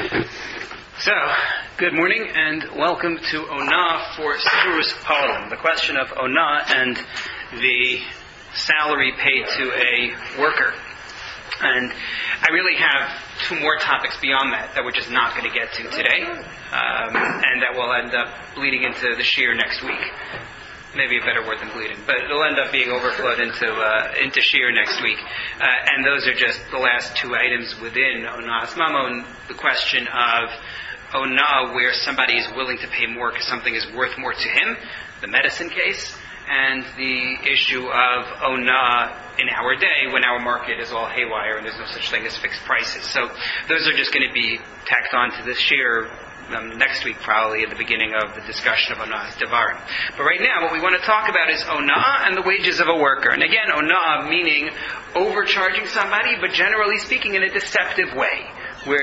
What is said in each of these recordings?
So, good morning and welcome to Ona for Surus Palim, the question of Ona and the salary paid to a worker. And I really have two more topics beyond that we're just not going to get to today, and that will end up bleeding into the Shir next week. Maybe a better word than bleeding, but it'll end up being overflowed into Shir next week. And those are just the last two items within Ona's Mamon, the question of Ona, where somebody is willing to pay more because something is worth more to him, the medicine case, and the issue of Ona in our day when our market is all haywire and there's no such thing as fixed prices. So those are just going to be tacked on to this Shir next week, probably at the beginning of the discussion of Ona's Devarim. But right now, what we want to talk about is Ona and the wages of a worker. And again, Ona meaning overcharging somebody, but generally speaking in a deceptive way, where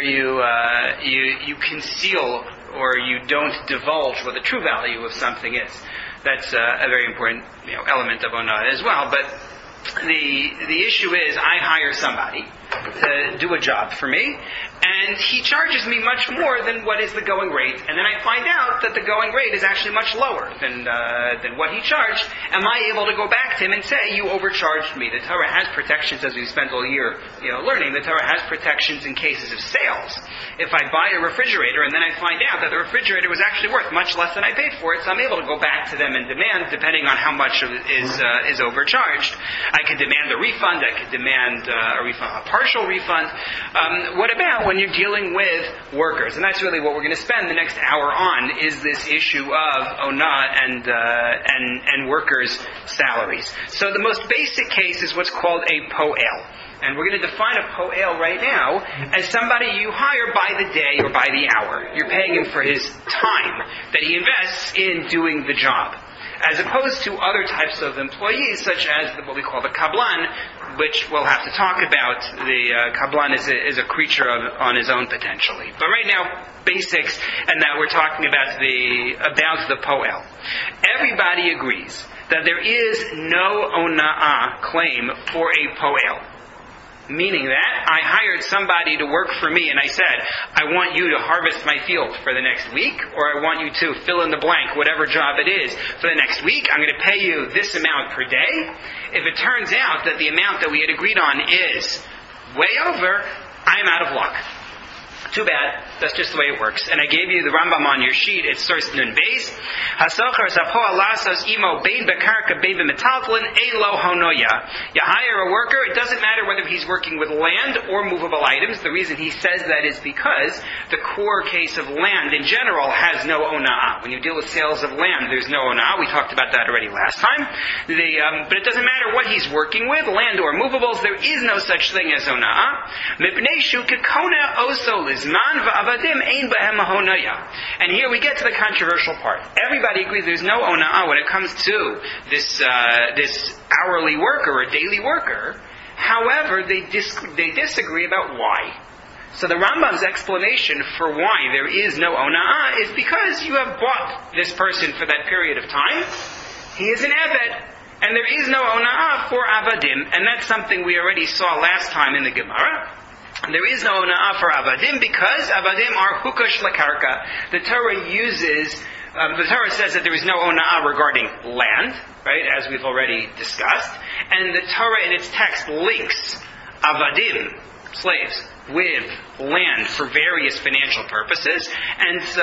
you conceal or you don't divulge what the true value of something is. That's a very important element of Ona as well. But the issue is, I hire somebody to do a job for me, and he charges me much more than what is the going rate, and then I find out that the going rate is actually much lower than what he charged. Am I able to go back to him and say, you overcharged me? The Torah has protections, as we've spent all year learning. The Torah has protections in cases of sales. If I buy a refrigerator and then I find out that the refrigerator was actually worth much less than I paid for it, so I'm able to go back to them and demand, depending on how much is overcharged. I could demand a refund. I could demand a partial refund. What about when you're dealing with workers? And that's really what we're going to spend the next hour on, is this issue of Ona and workers' salaries. So the most basic case is what's called a po'el. And we're going to define a po'el right now as somebody you hire by the day or by the hour. You're paying him for his time that he invests in doing the job, as opposed to other types of employees, such as what we call the kablan, which we'll have to talk about. The kablan is a creature on his own potentially. But right now, basics, and that we're talking about the po'el. Everybody agrees that there is no ona'ah claim for a po'el. Meaning that I hired somebody to work for me and I said, I want you to harvest my field for the next week, or I want you to fill in the blank, whatever job it is, for the next week. I'm going to pay you this amount per day. If it turns out that the amount that we had agreed on is way over, I'm out of luck. Too bad. That's just the way it works. And I gave you the Rambam on your sheet. It's source Nun Beis. Hasocher zapo alasos imo bein bekarka bein b'metaltlin elo honoya. You hire a worker. It doesn't matter whether he's working with land or movable items. The reason he says that is because the core case of land in general has no ona'ah. When you deal with sales of land, there's no ona'ah. We talked about that already last time. But it doesn't matter what he's working with, land or movables. There is no such thing as ona'ah. Mipnei shu kekona oso lizman v'avadim ein b'hem honaya. And here we get to the controversial part. Everybody agrees there's no ona'ah when it comes to this hourly worker or daily worker. However, they disagree about why. So the Rambam's explanation for why there is no ona'ah is because you have bought this person for that period of time. He is an eved, and there is no ona'ah for avadim, and that's something we already saw last time in the Gemara. There is no ona'ah for avadim because avadim are hukash lakarka. The Torah says that there is no ona'ah regarding land, right, as we've already discussed. And the Torah in its text links avadim, slaves, with land for various financial purposes. And so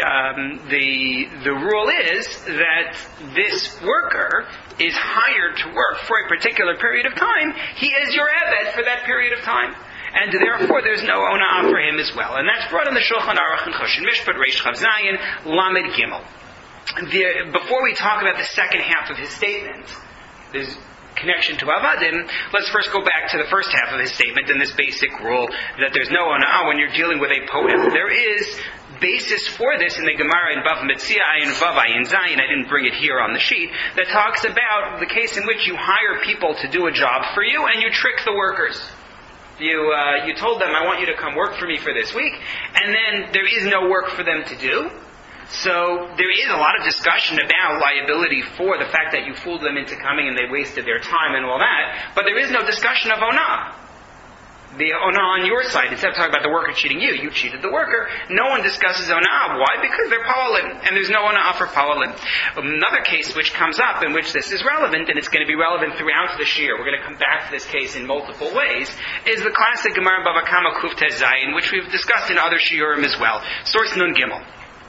the rule is that this worker is hired to work for a particular period of time. He is your eved for that period of time. And therefore there's no ona'ah for him as well. And that's brought in the Shulchan Aruch and Choshen Mishpat, Reish Chav Zayin, Lamed Gimel. Before we talk about the second half of his statement, there's connection to avadim, let's first go back to the first half of his statement and this basic rule that there's no ona'ah when you're dealing with a po'el. There is basis for this in the Gemara in Bava Metzia and Vav Ayin Zayin. I didn't bring it here on the sheet. That talks about the case in which you hire people to do a job for you and you trick the workers. You told them, I want you to come work for me for this week, and then there is no work for them to do. So there is a lot of discussion about liability for the fact that you fooled them into coming and they wasted their time and all that, but there is no discussion of ona'ah. the onah on your side. Instead of talking about the worker cheating you, you cheated the worker. No one discusses onah. Why? Because they're po'alim, and there's no onah for po'alim. Another case which comes up in which this is relevant, and it's going to be relevant throughout the shiur, we're going to come back to this case in multiple ways, is the classic Gemara Bava Kama Kuf Tez Zayin, which we've discussed in other shiurim as well. Source Nun Gimel.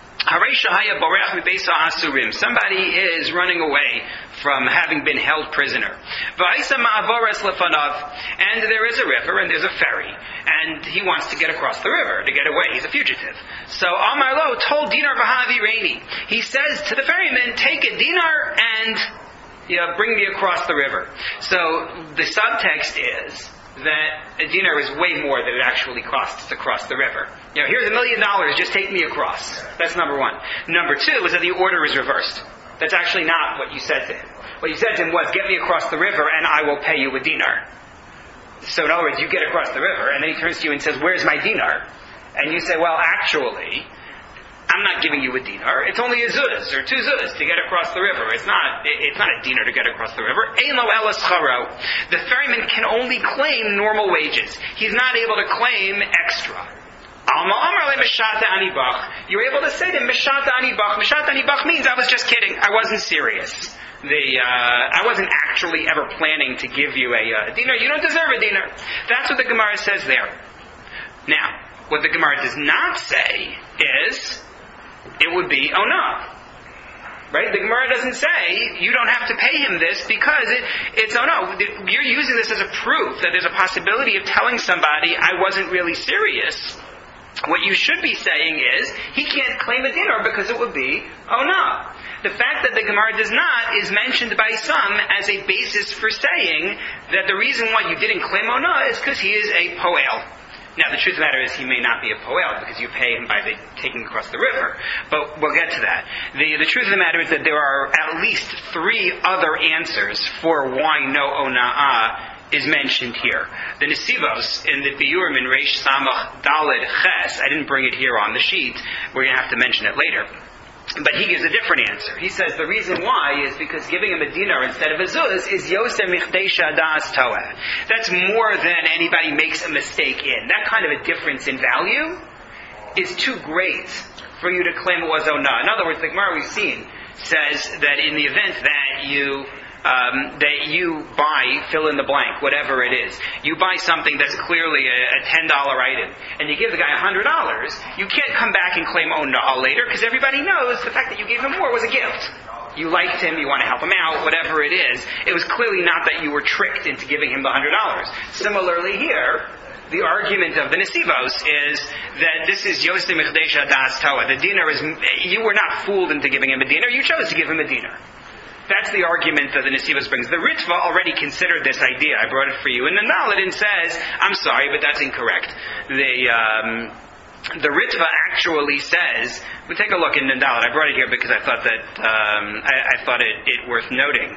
Somebody is running away from having been held prisoner. And there is a river and there's a ferry. And he wants to get across the river, to get away. He's a fugitive. So Amar Lo told Dinar Vahavi Reini. He says to the ferryman, take a dinar and bring me across the river. So the subtext is that a dinar is way more than it actually costs to cross the river. Here's $1 million, just take me across. That's number one. Number two is that the order is reversed. That's actually not what you said to him. What you said to him was, get me across the river and I will pay you a dinar. So in other words, you get across the river and then he turns to you and says, where's my dinar? And you say, well, actually, I'm not giving you a dinar. It's only a zuz or 2 zuz to get across the river. It's not a dinar to get across the river. Eino elas charo. The ferryman can only claim normal wages. He's not able to claim extra. You're able to say to him, Mishata anibach. Mishata anibach means I was just kidding. I wasn't serious. I wasn't actually ever planning to give you a dinar. You don't deserve a dinar. That's what the Gemara says there. Now, what the Gemara does not say is, it would be onah. Right? The Gemara doesn't say, you don't have to pay him this because it's onah. You're using this as a proof that there's a possibility of telling somebody, I wasn't really serious. What you should be saying is, he can't claim a dinar because it would be onah. The fact that the Gemara does not is mentioned by some as a basis for saying that the reason why you didn't claim onah is because he is a poel. Now, the truth of the matter is he may not be a poel because you pay him by taking across the river. But we'll get to that. The truth of the matter is that there are at least 3 other answers for why no ona'ah is mentioned here. The Nesivos in the Biurim in Reish Samach Daled Ches, I didn't bring it here on the sheet, we're going to have to mention it later. But he gives a different answer. He says the reason why is because giving him a dinar instead of a zuz is Yosef Michdesha Das Toeh. That's more than anybody makes a mistake in. That kind of a difference in value is too great for you to claim it was onah. In other words, the Gemara we've seen says that in the event that you buy, fill in the blank, whatever it is. You buy something that's clearly a $10 item, and you give the guy $100, you can't come back and claim onah later, because everybody knows the fact that you gave him more was a gift. You liked him, you want to help him out, whatever it is. It was clearly not that you were tricked into giving him the $100. Similarly here, the argument of the Nesivos is that this is Yosef Michdesha Das Toeh. The dinar is, you were not fooled into giving him a dinar, you chose to give him a dinar. That's the argument that the Nesivos brings. The Ritva already considered this idea. I brought it for you. And the Naladin says, I'm sorry, but that's incorrect. The Ritva actually says, we take a look in Nandalit. I brought it here because I thought that I thought it worth noting.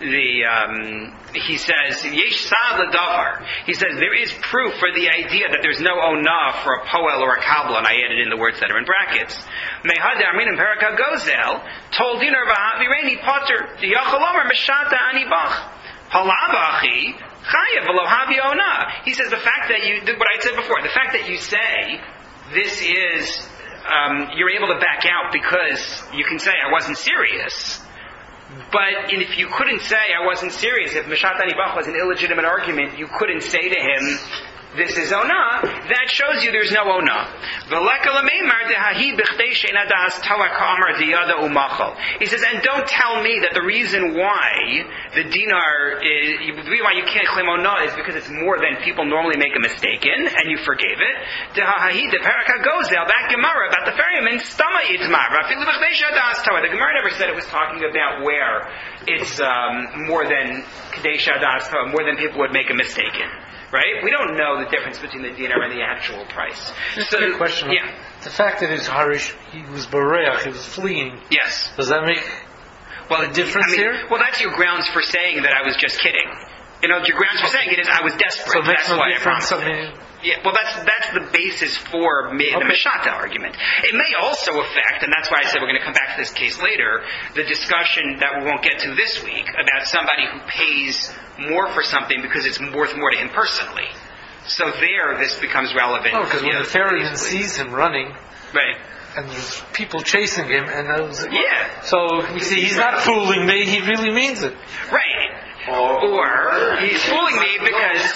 He says, Yesh Sa'ad L'Davar. He says there is proof for the idea that there's no onah for a poel or a kabla, and I added in the words that are in brackets. Mehad Armin and Peraka Gozel told Dinar Vahavi Reini Potter the Yachalomer Meshata Anibach Halabachi Chayev V'lo Havi Onah. He says the fact that you did what I said before, the fact that you say this is you're able to back out because you can say I wasn't serious. But if you couldn't say I wasn't serious, if Meshat Anibach was an illegitimate argument, you couldn't say to him, this is onah, that shows you there's no onah. He says, and don't tell me that the reason why the dinar, the reason why you can't claim onah is because it's more than people normally make a mistake in, and you forgave it. That Gemara about the ferryman, the Gemara never said it was talking about where it's more than Kadesha Das Toeh, more than people would make a mistake in. Right? We don't know the difference between the dinar and the actual price. Just a quick question. Yeah. The fact that his Harish, he was Bareach, he was fleeing. Yes. Does that make a difference here? Well, that's your grounds for saying that I was just kidding. Your grounds for saying it is I was desperate. So that's why I difference. promised it. Yeah, well, that's the basis for the Meshata argument. It may also affect, and that's why I said we're going to come back to this case later, the discussion that we won't get to this week about somebody who pays more for something because it's worth more to him personally. So there, this becomes relevant. No, because when the ferryman sees him running, right, and there's people chasing him, and yeah. So you see, he's not fooling me; he really means it. Right. Or he's fooling me because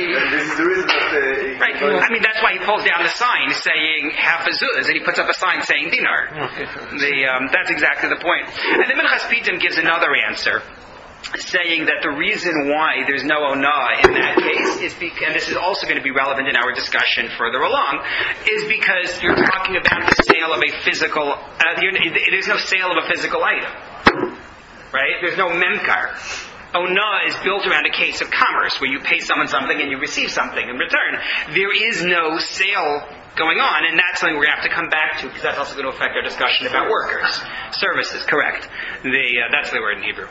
right. I mean, that's why he pulls down the sign saying half a zuz, and he puts up a sign saying dinar. That's exactly the point. And then Minchas Pitim gives another answer, saying that the reason why there's no onah in that case is because, and this is also going to be relevant in our discussion further along, is because you're talking about the sale of a physical. There's no sale of a physical item, right? There's no memkar. Onah is built around a case of commerce where you pay someone something and you receive something in return. There is no sale going on, and that's something we're going to have to come back to because that's also going to affect our discussion about workers. Services, correct. That's the word in Hebrew.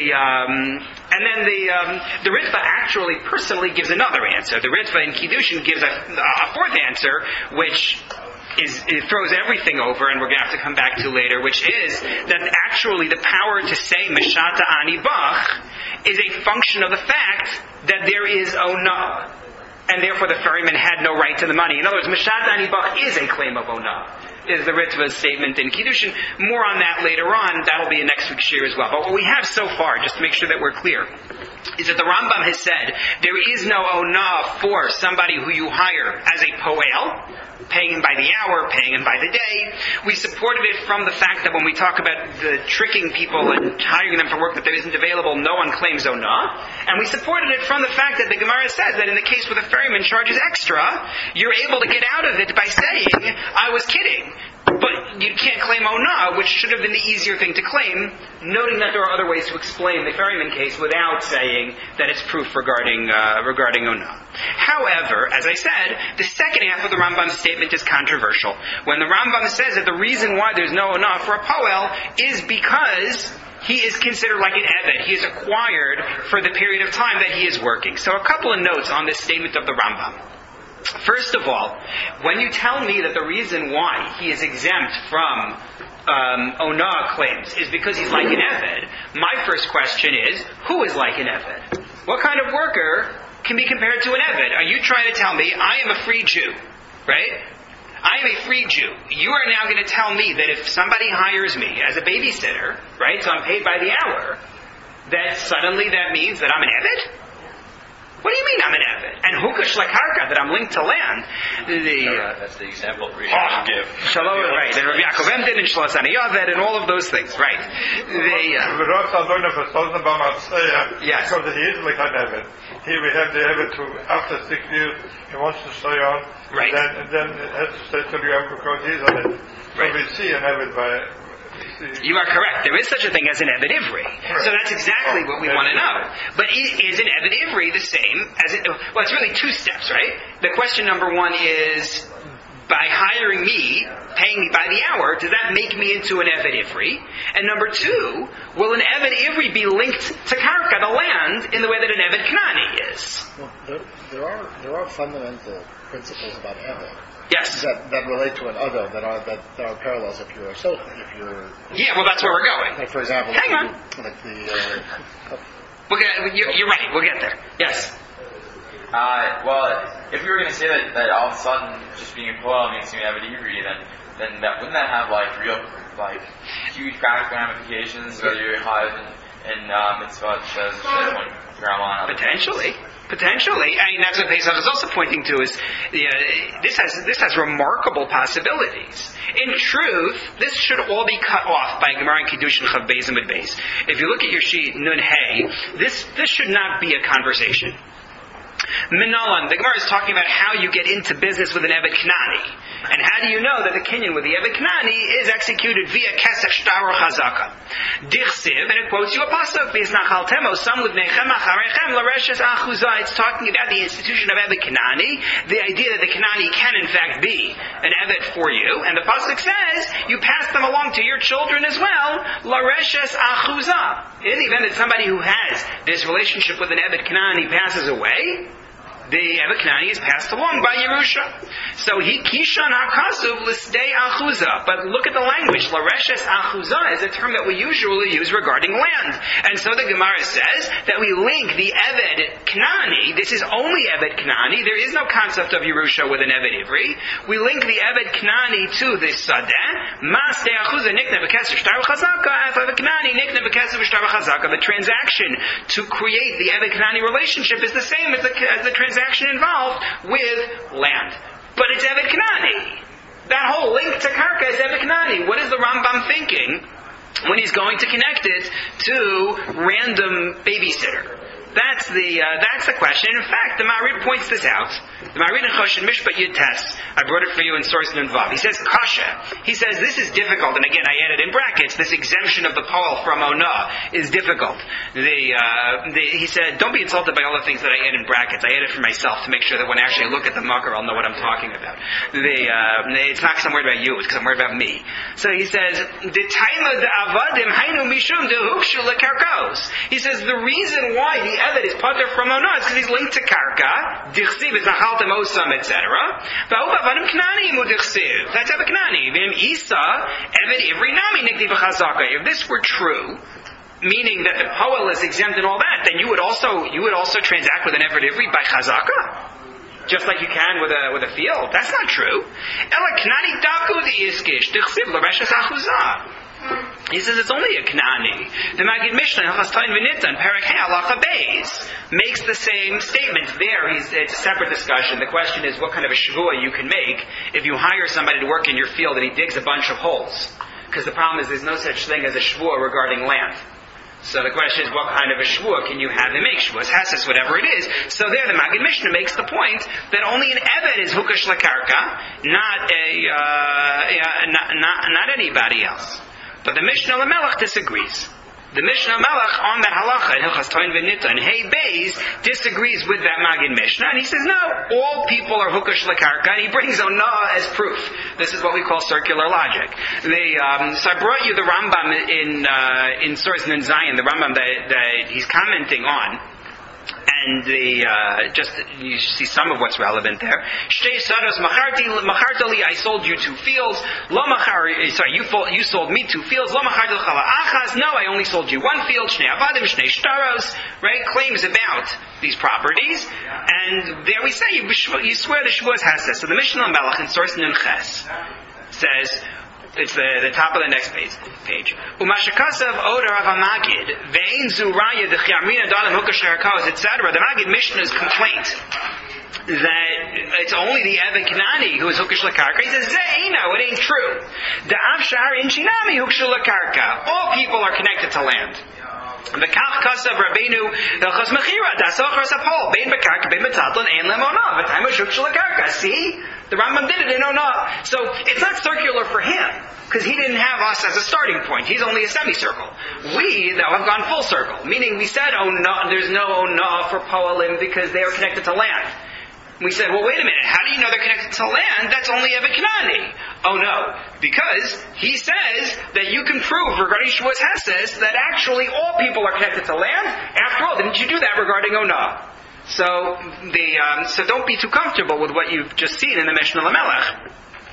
And then the Ritva actually personally gives another answer. The Ritva in Kiddushin gives a fourth answer, which it throws everything over, and we're going to have to come back to later, which is that actually the power to say Meshata Ani Bach is a function of the fact that there is Onah, and therefore the ferryman had no right to the money. In other words, Meshata Ani Bach is a claim of Onah, is the Ritva's statement in Kiddushin. More on that later on. That'll be in next week's shir as well. But what we have so far, just to make sure that we're clear, is that the Rambam has said there is no Onah for somebody who you hire as a poel, paying him by the hour, paying him by the day. We supported it from the fact that when we talk about the tricking people and hiring them for work that isn't available, no one claims onah. And we supported it from the fact that the Gemara says that in the case where the ferryman charges extra, you're able to get out of it by saying, I was kidding. But you can't claim onah, which should have been the easier thing to claim, noting that there are other ways to explain the ferryman case without saying that it's proof regarding onah. However, as I said, the second half of the Rambam's statement is controversial. When the Rambam says that the reason why there's no onah for a poel is because he is considered like an eved. He is acquired for the period of time that he is working. So a couple of notes on this statement of the Rambam. First of all, when you tell me that the reason why he is exempt from onah claims is because he's like an eved, my first question is, who is like an eved? What kind of worker can be compared to an eved? Are you trying to tell me I am a free Jew, right? I am a free Jew. You are now going to tell me that if somebody hires me as a babysitter, right, so I'm paid by the hour, that suddenly that means that I'm an eved? What do you mean I'm an eved? And hukash lakarka, that I'm linked to land. That's the example we give. Shalom, right. And Rabbi Yaakov Emden and Shlos Aniyaved and all of those things, right. Yes. Because he is like an eved. Here we have the eved who, after 6 years, he wants to stay on. Right. And then it has to stay till the end because he's on it. So right. we see an eved by... You are correct. There is such a thing as an Eved Ivri. So that's exactly what we want to know. But is an Eved Ivri the same as it... Well, it's really two steps, right? The question number one is, by hiring me, paying me by the hour, does that make me into an Eved Ivri? And number two, will an Eved Ivri be linked to Karka, the land, in the way that an Eved Knani is? Well, there are fundamental principles about Eved. Yes. That relate to an other, that are parallels if you're a sofer, Yeah, well, that's where we're going. Like, for example... Hang on. Like the... You're right, we'll get there. Yes. Well, if you were going to say that all of a sudden just being a poel means you have an Ivri, then wouldn't that have real huge practical ramifications? Whether you're high in mitzvah says Potentially. I mean, that's what Pesach is also pointing to, is this has remarkable possibilities. In truth, this should all be cut off by Gemara and Kiddushin Chav Beis and Mid Beis. If you look at your sheet, Nun Hey, this should not be a conversation. Minalan, the Gemara is talking about how you get into business with an Eved Knani. And how do you know that the kinyan with the Eved Knani is executed via Kesef Shtar or Chazaka? Dichsiv, and it quotes you a pasuk, V'isnachaltemo, Sam Livnechem Acharechem, Lareshes Achuza. It's talking about the institution of Eved Knani, the idea that the Knani can in fact be an Eved for you. And the pasuk says, you pass them along to your children as well, Lareshes Achuza. In the event that somebody who has this relationship with an Eved Knani passes away, the Evet Kanani is passed along by Yerusha. So he Kishan HaKasuv L'Sdei Achuza. But look at the language. L'Reshes Achuza is a term that we usually use regarding land. And so the Gemara says that we link the Evet Kanani. This is only Evet Kanani. There is no concept of Yerusha with an Evet Ivri. We link the Evet Kanani to this Sadeh. Masdei Achuza Nikna B'Keser Shtar V'Chazaka. Evet Kanani Nikna B'Keser Shtar V'Chazaka. The transaction to create the Evet Kanani relationship is the same as the transaction involved with land. But it's Evet Kanani. That whole link to Karka is Evet Kanani. What is the Rambam thinking when he's going to connect it to random babysitter? That's the question. In fact, the Ma'arid points this out. The Ma'arid in Choshen Mishpat Yud Tes. I brought it for you in Source Nun Vav. He says Kasha. He says this is difficult, and again I added in brackets. This exemption of the Paul from Ona is difficult. He said, don't be insulted by all the things that I add in brackets. I added for myself to make sure that when I actually look at the marker, I'll know what I'm talking about. It's not because I'm worried about you. It's because I'm worried about me. So he says, the Taima de Avadim Hainu Mishum de Hukshu leKarkos. He says the reason why the Evet is pater from Ona is because he's linked to Karka. Dichsiv is Nachaltem Osam, etc. Va'uva Knani Imu Dichsiv. That's Evet Knani. V'im Isa Evet Ivri Nami Nikdi V'Chazaka. If this were true, meaning that the Poel is exempt and all that, then you would also transact with an Evet Ivri by Chazaka. Just like you can with a field. That's not true. Ela Knani Daku the Iskish Dichsiv L'Reshes Achuzah. He says it's only a Knani. The Magid Mishnah Chastoin V'Nitan Perek Hey Halacha Beis makes the same statement. There, it's a separate discussion. The question is what kind of a shvua you can make if you hire somebody to work in your field and he digs a bunch of holes. Because the problem is there's no such thing as a shvua regarding land. So the question is, what kind of a shvua can you have him make? Shvuas Hasis, whatever it is. So there, the Magid Mishnah makes the point that only an Evet is hukash lakarka, not anybody else. But the Mishnah Lamelech disagrees. The Mishnah Melech on that halacha in Hilchas Toin V'Nita and Hey Beis disagrees with that Magid Mishnah, and he says no, all people are hukash lakarka, and he brings Onah as proof. This is what we call circular logic. So I brought you the Rambam in Source Nun Zion, the Rambam that he's commenting on. And you see some of what's relevant there. Shtei saros machartali, I sold you 2 fields. You sold me 2 fields. Lo machartali chala achas. No, I only sold you 1 field. Shnei avadim, shnei shtaros. Right? Claims about these properties. And there we say you swear the shvuas hases. So the Mishnah Melech in Source Nun Ches says. It's the top of the next page. Umashakasav odor of a Magid, ve'in zuraya the chiamrina dalam hukash harakos, etc. The Magid Mishnah's complaint that it's only the Evet Kanani who is hukash lakarka. He says, Ze'ina, it ain't true. The Avshar in Shinami hukash lakarka. All people are connected to land. V'kach kasav Rabbeinu Hilchos Mechira dasochar sapol bein bekarka bein betatlon ein lemona v'taimu hukash lakarka. See? The Rambam did it in Onah. So it's not circular for him, because he didn't have us as a starting point. He's only a semicircle. We, though, have gone full circle. Meaning we said Onah, there's no Onah for Poalim because they are connected to land. We said, well, wait a minute, how do you know they're connected to land? That's only Evet Kanani. Oh no, because he says that you can prove regarding Shvuas Hases that actually all people are connected to land. After all, didn't you do that regarding Onah? So don't be too comfortable with what you've just seen in the Mishnah Lamelech.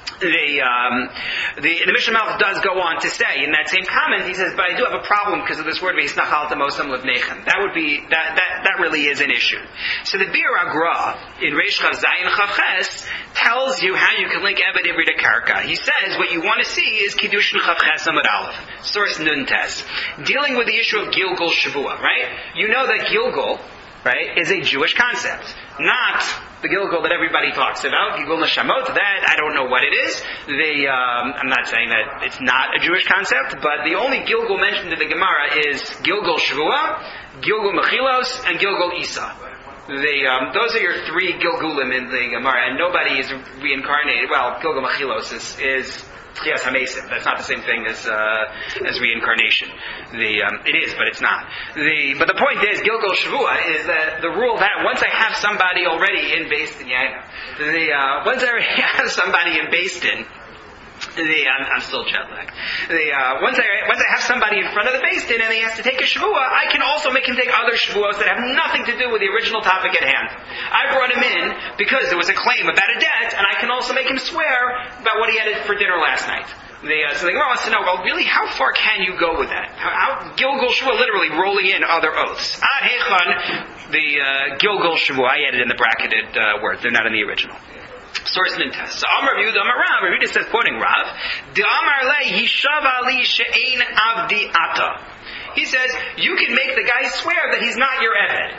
The Mishnah Melech does go on to say in that same comment, he says, but I do have a problem because of this word v'hisnachaltem osam levnechem. That really is an issue. So the Bir Agra in Reish Chav Zayin Chav Ches tells you how you can link Evet Ivri to Karka. He says what you want to see is Kiddushin Chav Ches Amud Aleph, Source Nun Tes, dealing with the issue of Gilgul Shavua, right? You know that Gilgul, right, is a Jewish concept, not the Gilgul that everybody talks about. Gilgul Neshamot, that I don't know what it is. I'm not saying that it's not a Jewish concept, but the only Gilgul mentioned in the Gemara is Gilgul Shavua, Gilgul Mechilos, and Gilgul Isa. Those are your 3 Gilgulim in the Gemara, and nobody is reincarnated. Well, Gilgul Mechilos is Tchias HaMesim. That's not the same thing as reincarnation. It is, but it's not. But the point is, Gilgul Shavua is that the rule that once I have somebody already in Beis Din, once I already have somebody in Beis Din, I'm still jet lagged. Once I have somebody in front of the Beis Din and he has to take a Shavua, I can also make him take other Shavuos that have nothing to do with the original topic at hand. I brought him in because there was a claim about a debt, and I can also make him swear about what he had for dinner last night. So the Gemara wants to know, well, really, how far can you go with that? How Gilgul Shavua, literally rolling in other oaths. Ad Hechan, the Gilgul Shavua, I added in the bracketed words. They're not in the original. Source and test. So Amar Yehuda Amar Rav. Yehuda says, quoting Rav, "De Amar le Yishav Ali she'ein avdi ata." He says, you can make the guy swear that he's not your eved.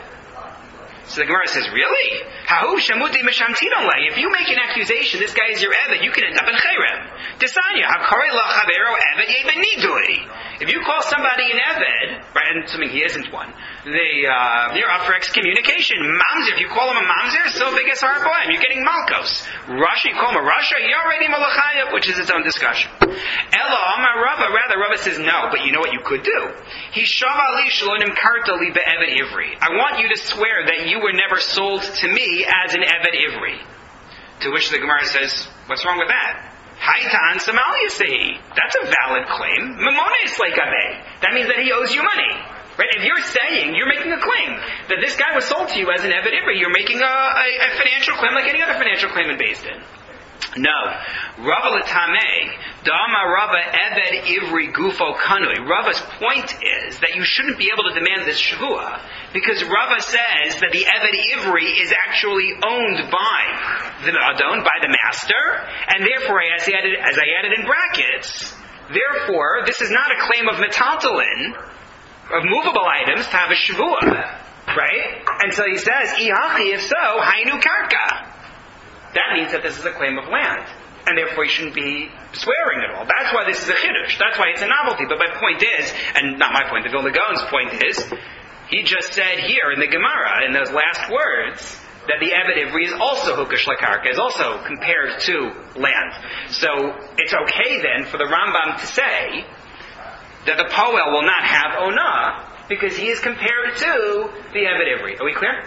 So the Gemara says, really? Hahu shamuti mishamtidon le. If you make an accusation, this guy is your eved, you can end up in cherem. Desanya hakarei lachavero eved yebenidui. If you call somebody an eved, right, and assuming he isn't one, you're up for excommunication. Mamzer, if you call him a mamzer, so big as harboim. You're getting malkos. Rasha, you call him a rasha, you're already malachayah, which is its own discussion. Ella Amar Rava, rather Rava says no, but you know what you could do? He shavali shalonim kartali be'eved ivri. I want you to swear that you were never sold to me as an eved ivri. To which the Gemara says, what's wrong with that? Haitan Samal Yasehi. That's a valid claim. Mamones leikabe. That means that he owes you money. Right? If you're saying, you're making a claim that this guy was sold to you as an Eved Ivri, you're making a financial claim like any other financial claim in Beis Din. No. Rava L'tamei, Dama Rava Eved Ivri Gufo Kanui. Rava's point is that you shouldn't be able to demand this Shavua because Rava says that the Eved Ivri is actually owned by the Adon, by the master, and therefore, as I added in brackets, therefore, this is not a claim of metaltalin, of movable items, to have a Shavua. Right? And so he says, Ihachi, if so, Hainu Karka. That means that this is a claim of land. And therefore you shouldn't be swearing at all. That's why this is a chiddush. That's why it's a novelty. But my point is, and not my point, the Vilna Gaon's point is, he just said here in the Gemara, in those last words, that the Eved Ivri is also hukash lakarka, is also compared to land. So it's okay then for the Rambam to say that the Poel will not have Onah, because he is compared to the Eved Ivri. Are we clear?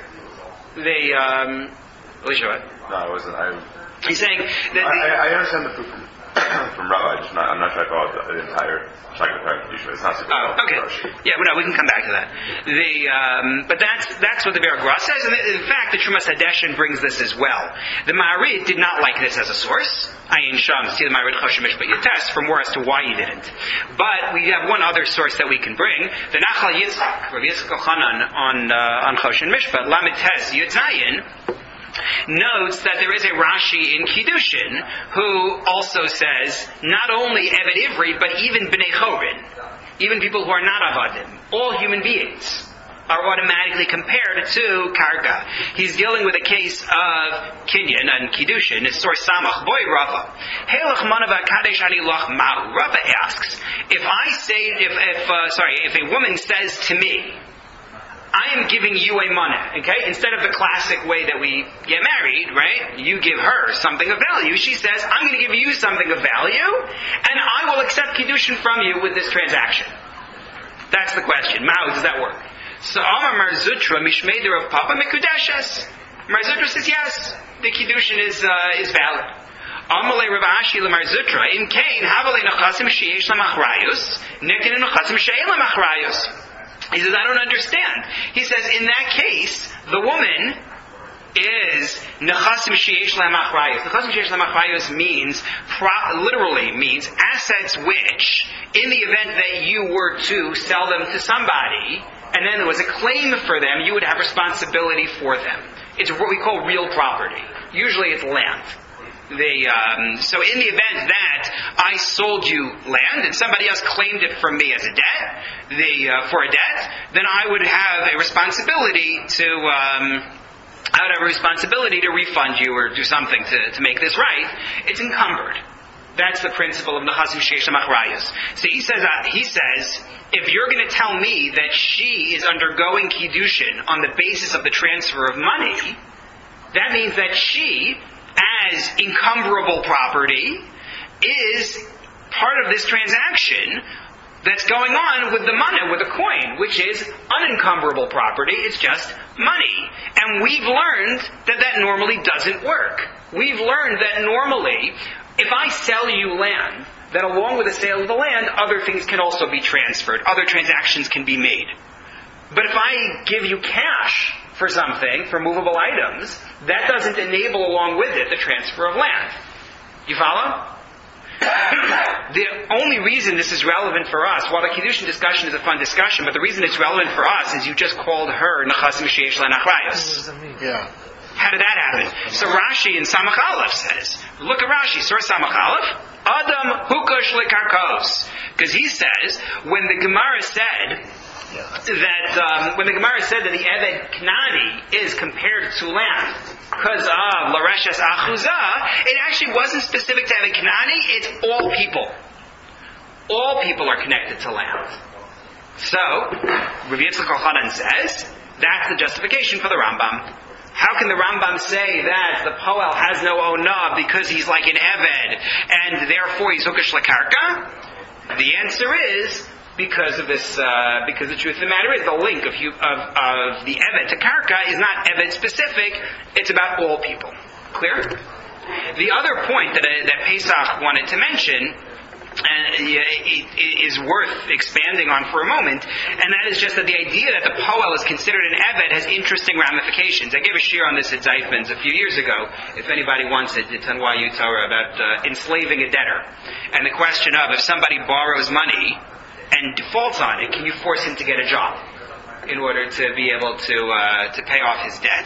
No, I wasn't. He's saying that I understand the proof from Rabbi. I'm not sure I followed the entire Shagapar Kedusha. It's not super. Oh, okay. Yeah, well, no, we can come back to that. But that's what the Be'er Gra says, and in fact, the Trumas Hadeshin brings this as well. The Ma'arid did not like this as a source. Ayin Sham, see the Ma'arid Choshen Mishpat Yates for more as to why he didn't. But we have one other source that we can bring. The Nachal Yitzchak, Rabbi Yitzchak Chanan on Choshen Mishpat, Lamed Tes Yudzayin, notes that there is a Rashi in Kiddushin who also says not only Eved Ivri, but even Bnei Chorin, even people who are not Avadim, all human beings, are automatically compared to Karka. He's dealing with a case of Kinyan and Kiddushin. It's source Samach Boy Rava. Helach Manava Kadesh Ani Lach Mahu. Rava asks, if a woman says to me, I am giving you a money, okay? Instead of the classic way that we get married, right? You give her something of value. She says, I'm going to give you something of value, and I will accept Kiddushin from you with this transaction. That's the question. How does that work? So, Amar Marzutra, Mishmeder of Papa Mikudeshes. Marzutra says, yes, the Kiddushin is valid. Amalei Rav Ashi Marzutra, in Cain, Havale Nechasim Sheyesh Lamachrayus, Nikin Nechasim Sheyesh Lamachrayus. He says, I don't understand. He says, in that case, the woman is Nechasim Sheyesh Lamachrayus. Nechasim Sheyesh Lamachrayus literally means assets which, in the event that you were to sell them to somebody, and then there was a claim for them, you would have responsibility for them. It's what we call real property. Usually it's land. So in the event that I sold you land and somebody else claimed it from me as a debt, for a debt, then I would have a responsibility to refund you or do something to make this right. It's encumbered. That's the principle of Nechasim Sheyesh Lamachrayus. So he says, if you're going to tell me that she is undergoing Kiddushin on the basis of the transfer of money, that means that she, as encumberable property, is part of this transaction that's going on with the money, with the coin, which is unencumberable property. It's just money. And we've learned that normally doesn't work. We've learned that normally if I sell you land, then along with the sale of the land, other things can also be transferred. Other transactions can be made. But if I give you cash for something, for movable items, that doesn't enable along with it the transfer of land. You follow? The only reason this is relevant for us, while the Kiddushin discussion is a fun discussion, but the reason it's relevant for us is you just called her Nechasim Sheyesh Lehan Achrayos. Yeah. How did that happen? So Rashi in Samach Aleph says, look at Rashi, source Samach Aleph, Adam Hukosh Lekarkos. Because he says, when the Gemara said that the Eved Knani is compared to land, because of Lareshes Achuzah, it actually wasn't specific to Eved Knani, it's all people. All people are connected to land. So, Rav Yitzchak Elchanan says, that's the justification for the Rambam. How can the Rambam say that the Poel has no Onah because he's like an Eved, and therefore he's Hukash Lakarka? The answer is, because of this, because the truth of the matter is, the link of the Eved to Karka is not Eved specific, it's about all people. Clear? The other point that Pesach wanted to mention, and it is worth expanding on for a moment, and that is just that the idea that the Poel is considered an Eved has interesting ramifications. I gave a shir on this at Zeifman's a few years ago, if anybody wants it, it's on YU Torah, about enslaving a debtor. And the question of, if somebody borrows money and defaults on it, can you force him to get a job in order to be able to pay off his debt?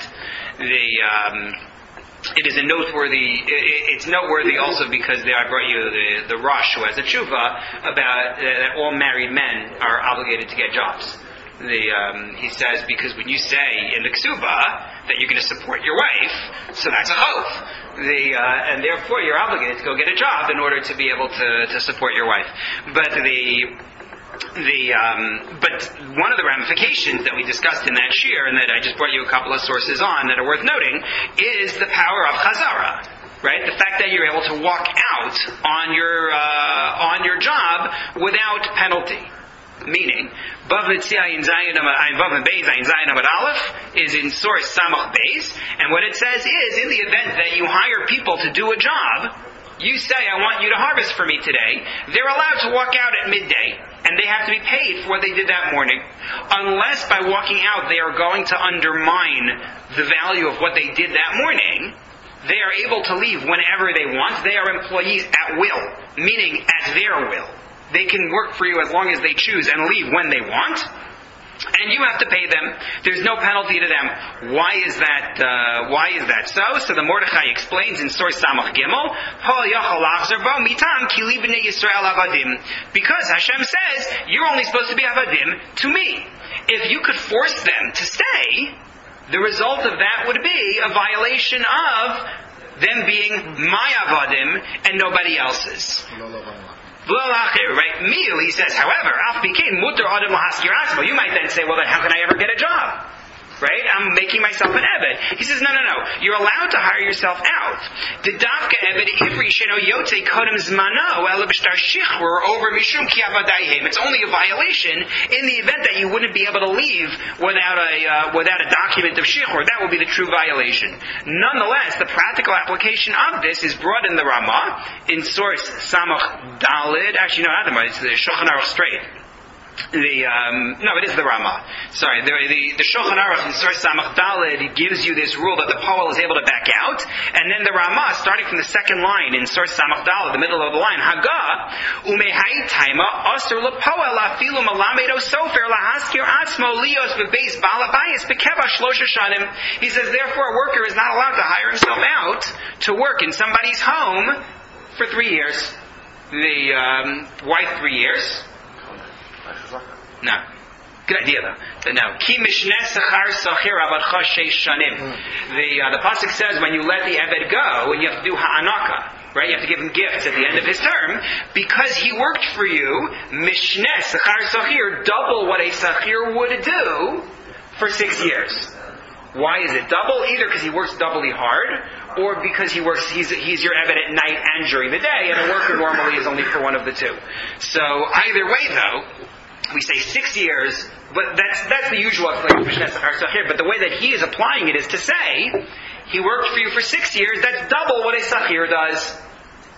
It is it's noteworthy also because I brought you the Rosh who has a tshuva about that all married men are obligated to get jobs. He says, because when you say in the Ksuba that you're going to support your wife, so that's a oath. And therefore you're obligated to go get a job in order to be able to support your wife. But but one of the ramifications that we discussed in that shir, and that I just brought you a couple of sources on that are worth noting, is the power of chazara. Right? The fact that you're able to walk out on your job without penalty. Meaning, Vav Ayin Zayin Amud Aleph is in source Samach Beis, and what it says is, in the event that you hire people to do a job, you say, I want you to harvest for me today, they're allowed to walk out at midday, and they have to be paid for what they did that morning. Unless by walking out they are going to undermine the value of what they did that morning, they are able to leave whenever they want. They are employees at will, meaning at their will. They can work for you as long as they choose and leave when they want. And you have to pay them. There's no penalty to them. Why is that so? So the Mordechai explains in source Samach Gimel, because Hashem says, you're only supposed to be Avadim to me. If you could force them to stay, the result of that would be a violation of them being my Avadim and nobody else's. Right? Immediately he says, however, you might then say, well then how can I ever get a job? Right? I'm making myself an Eved. He says, no. You're allowed to hire yourself out. It's only a violation in the event that you wouldn't be able to leave without a document of shichur. That would be the true violation. Nonetheless, the practical application of this is brought in the Ramah in source Samach Dalid. Actually, no, not the Ramah. It's the Shulchan Aruch straight. It is the Ramah. Sorry, the Shulchan Aruch in source Samach Dalid gives you this rule that the Poel is able to back out, and then the Ramah, starting from the second line in source Samach Dalid, the middle of the line, Haga umehai taima asur lepoel afilu malamedo sofer lahaskir atzmo lios bebeis balabayis bekeva shlosha shanim. He says, therefore, a worker is not allowed to hire himself out to work in somebody's home for 3 years. The wife 3 years. No. Good idea though. But no. Ki mishneh sachar socher avadcha sheish shanim. The pasuk says when you let the Eved go, and you have to do ha'anaka, right? You have to give him gifts at the end of his term, because he worked for you, mishneh sachar socher, double what a sachir would do for 6 years. Why is it double? Either because he works doubly hard, or because he's your Eved at night and during the day, and a worker normally is only for one of the two. So either way though, we say 6 years, but that's the usual explanation. But the way that he is applying it is to say, he worked for you for 6 years, that's double what a sachir does.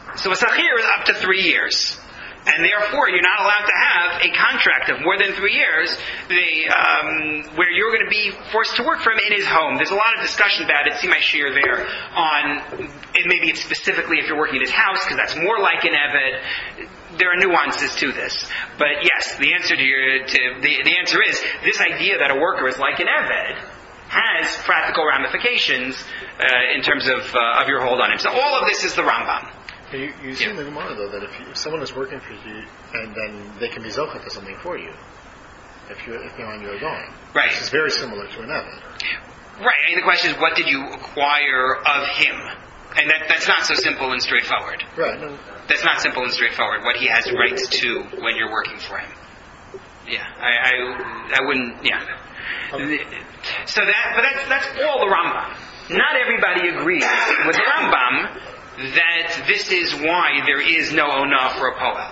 So a sachir is up to 3 years. And therefore, you're not allowed to have a contract of more than 3 years where you're going to be forced to work for him in his home. There's a lot of discussion about it. See my share there on, and maybe it's specifically if you're working at his house, because that's more like an eved. There are nuances to this. But yes, the answer the answer is, this idea that a worker is like an eved has practical ramifications in terms of your hold on him. So all of this is the Rambam. You see in the Gemara, though, that if someone is working for you, and then they can be zochah to something for you, if you're on your going. Right. This is very similar to an eved. Right. I mean, the question is, what did you acquire of him? And that's not so simple and straightforward. Right. No. That's not simple and straightforward. What he has rights to when you're working for him. Yeah. I wouldn't. Yeah. So that's all the Rambam. Not everybody agrees with the Rambam that this is why there is no onah for a poel.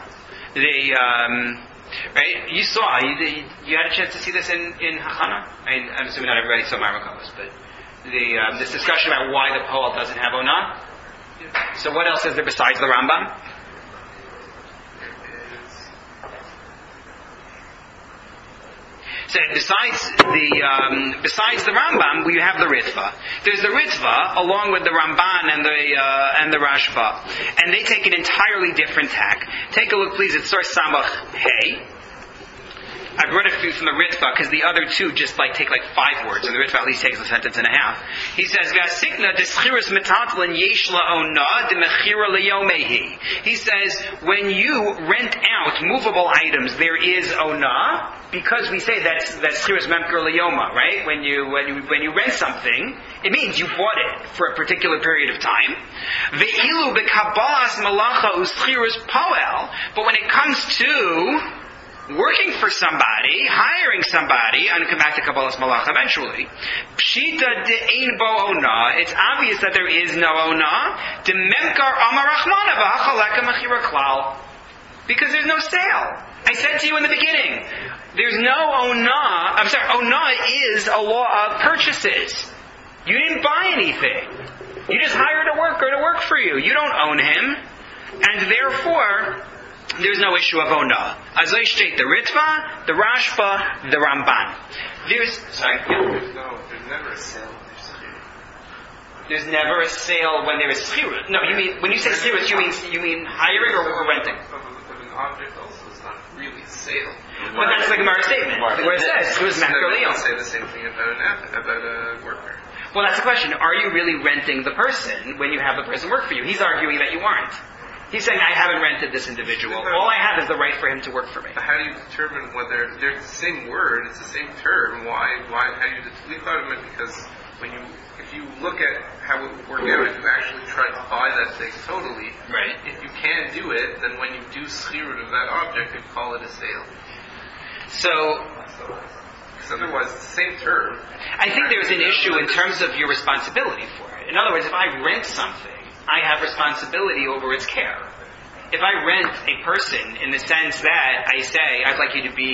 Right? You saw, you had a chance to see this in Hachana? I'm assuming not everybody saw Marmakovas, but this discussion about why the poel doesn't have onah. So what else is there besides the Rambam? So besides the Rambam, we have the Ritva. There's the Ritva along with the Ramban and the Rashba, and they take an entirely different tack. Take a look, please, at source Samach Hey. I brought a few from the Ritva because the other two just take 5 words, and the Ritva at least takes a sentence and a half. He says, "V'asikna deschiras metatlan yesh la'ona demechira leyomehi." He says, when you rent out movable items, there is ona, because we say that's schiras memker leyoma, right? When you rent something, it means you bought it for a particular period of time. Ve'ilu bekabalas malacha uschiras poel, but when it comes to working for somebody, hiring somebody, and come back to Kabbalas Malach eventually. Pshita de'ein bo ona. It's obvious that there is no ona. Dememkar amar rachmana v'hachaleka mechira klal. Because there's no sale. I said to you in the beginning, there's no ona. I'm sorry, ona is a law of purchases. You didn't buy anything. You just hired a worker to work for you. You don't own him. And therefore, there's no issue of onah. As I state, the Ritva, the Rashba, the Ramban. There's never a sale when there's schirut. There's never a sale when there is schirut. No, you mean, when you say schirut, you mean hiring or renting? Of an object also is not really a sale. Well, that's the Gemara statement, where it says, "Who is Mechker Leon?" Say the same thing about a worker. Well, that's the question. Are you really renting the person when you have the person work for you? He's arguing that you aren't. He's saying, I haven't rented this individual. All I have is the right for him to work for me. How do you determine whether they're the same word, it's the same term? How do you? We thought of it because if you look at how it would work out, if you actually try to buy that thing totally, right? If you can't do it, then when you do schirut of that object, you call it a sale. So, because otherwise, it's the same term. I think there's an issue in terms of your responsibility for it. In other words, if I rent something, I have responsibility over its care. If I rent a person in the sense that I say, I'd like you to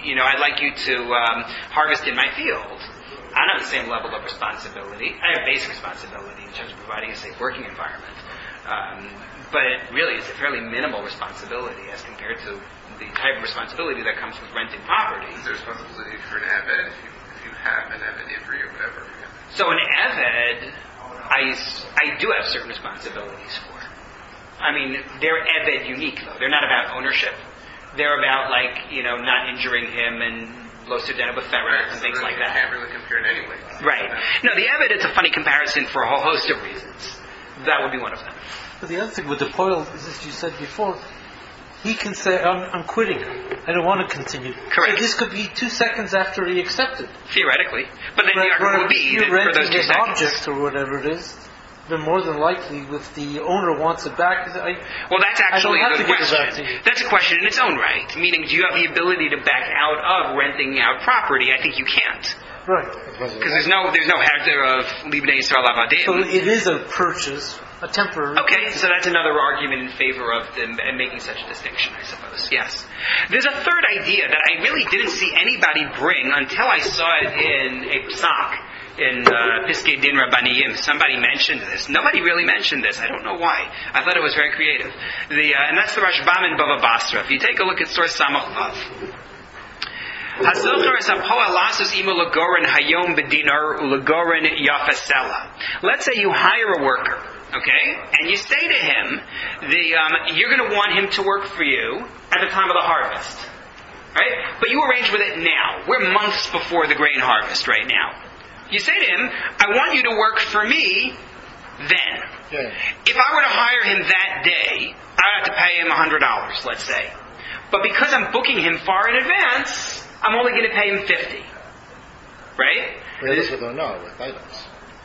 harvest in my field, I don't have the same level of responsibility. I have basic responsibility in terms of providing a safe working environment. But really, it's a fairly minimal responsibility as compared to the type of responsibility that comes with renting property. Is there responsibility for an eved if you have an eved ivri or whatever? So an eved, I do have certain responsibilities for. I mean, they're eved unique though. They're not about ownership. They're about not injuring him and lo sudena b'ferret and things like that. You can't really compare it anyway. Right. No, the eved, it's a funny comparison for a whole host of reasons. That would be one of them. But the other thing with the poil is, as you said before, he can say, I'm quitting. I don't want to continue. Correct. So this could be 2 seconds after he accepted. Theoretically. But then the argument would be that for those 2 seconds. Object or whatever it is, then more than likely, if the owner wants it back, well, that's actually a good question. That's a question in its own right. Meaning, do you have the ability to back out of renting out property? I think you can't. Right. Because there's no heter of libnei Yisrael avadim. So it is a purchase, a temporary. Okay, so that's another argument in favor of them making such a distinction, I suppose. Yes. There's a third idea that I really didn't see anybody bring until I saw it in a psak in Piskei Din Rabbaniyim. Somebody mentioned this. Nobody really mentioned this. I don't know why. I thought it was very creative. And that's the Rashbam in Bava Basra. If you take a look at source Samach Vav. Hazocher es hapoel lasos imo legoren hayom bedinar ulegoren yafasela. Let's say you hire a worker, okay, and you say to him, you're going to want him to work for you at the time of the harvest, right? But you arrange with it now. We're months before the grain harvest right now. You say to him, I want you to work for me then. Yeah. If I were to hire him that day, I'd have to pay him $100, let's say. But because I'm booking him far in advance, I'm only going to pay him $50. Right? Ribis with items.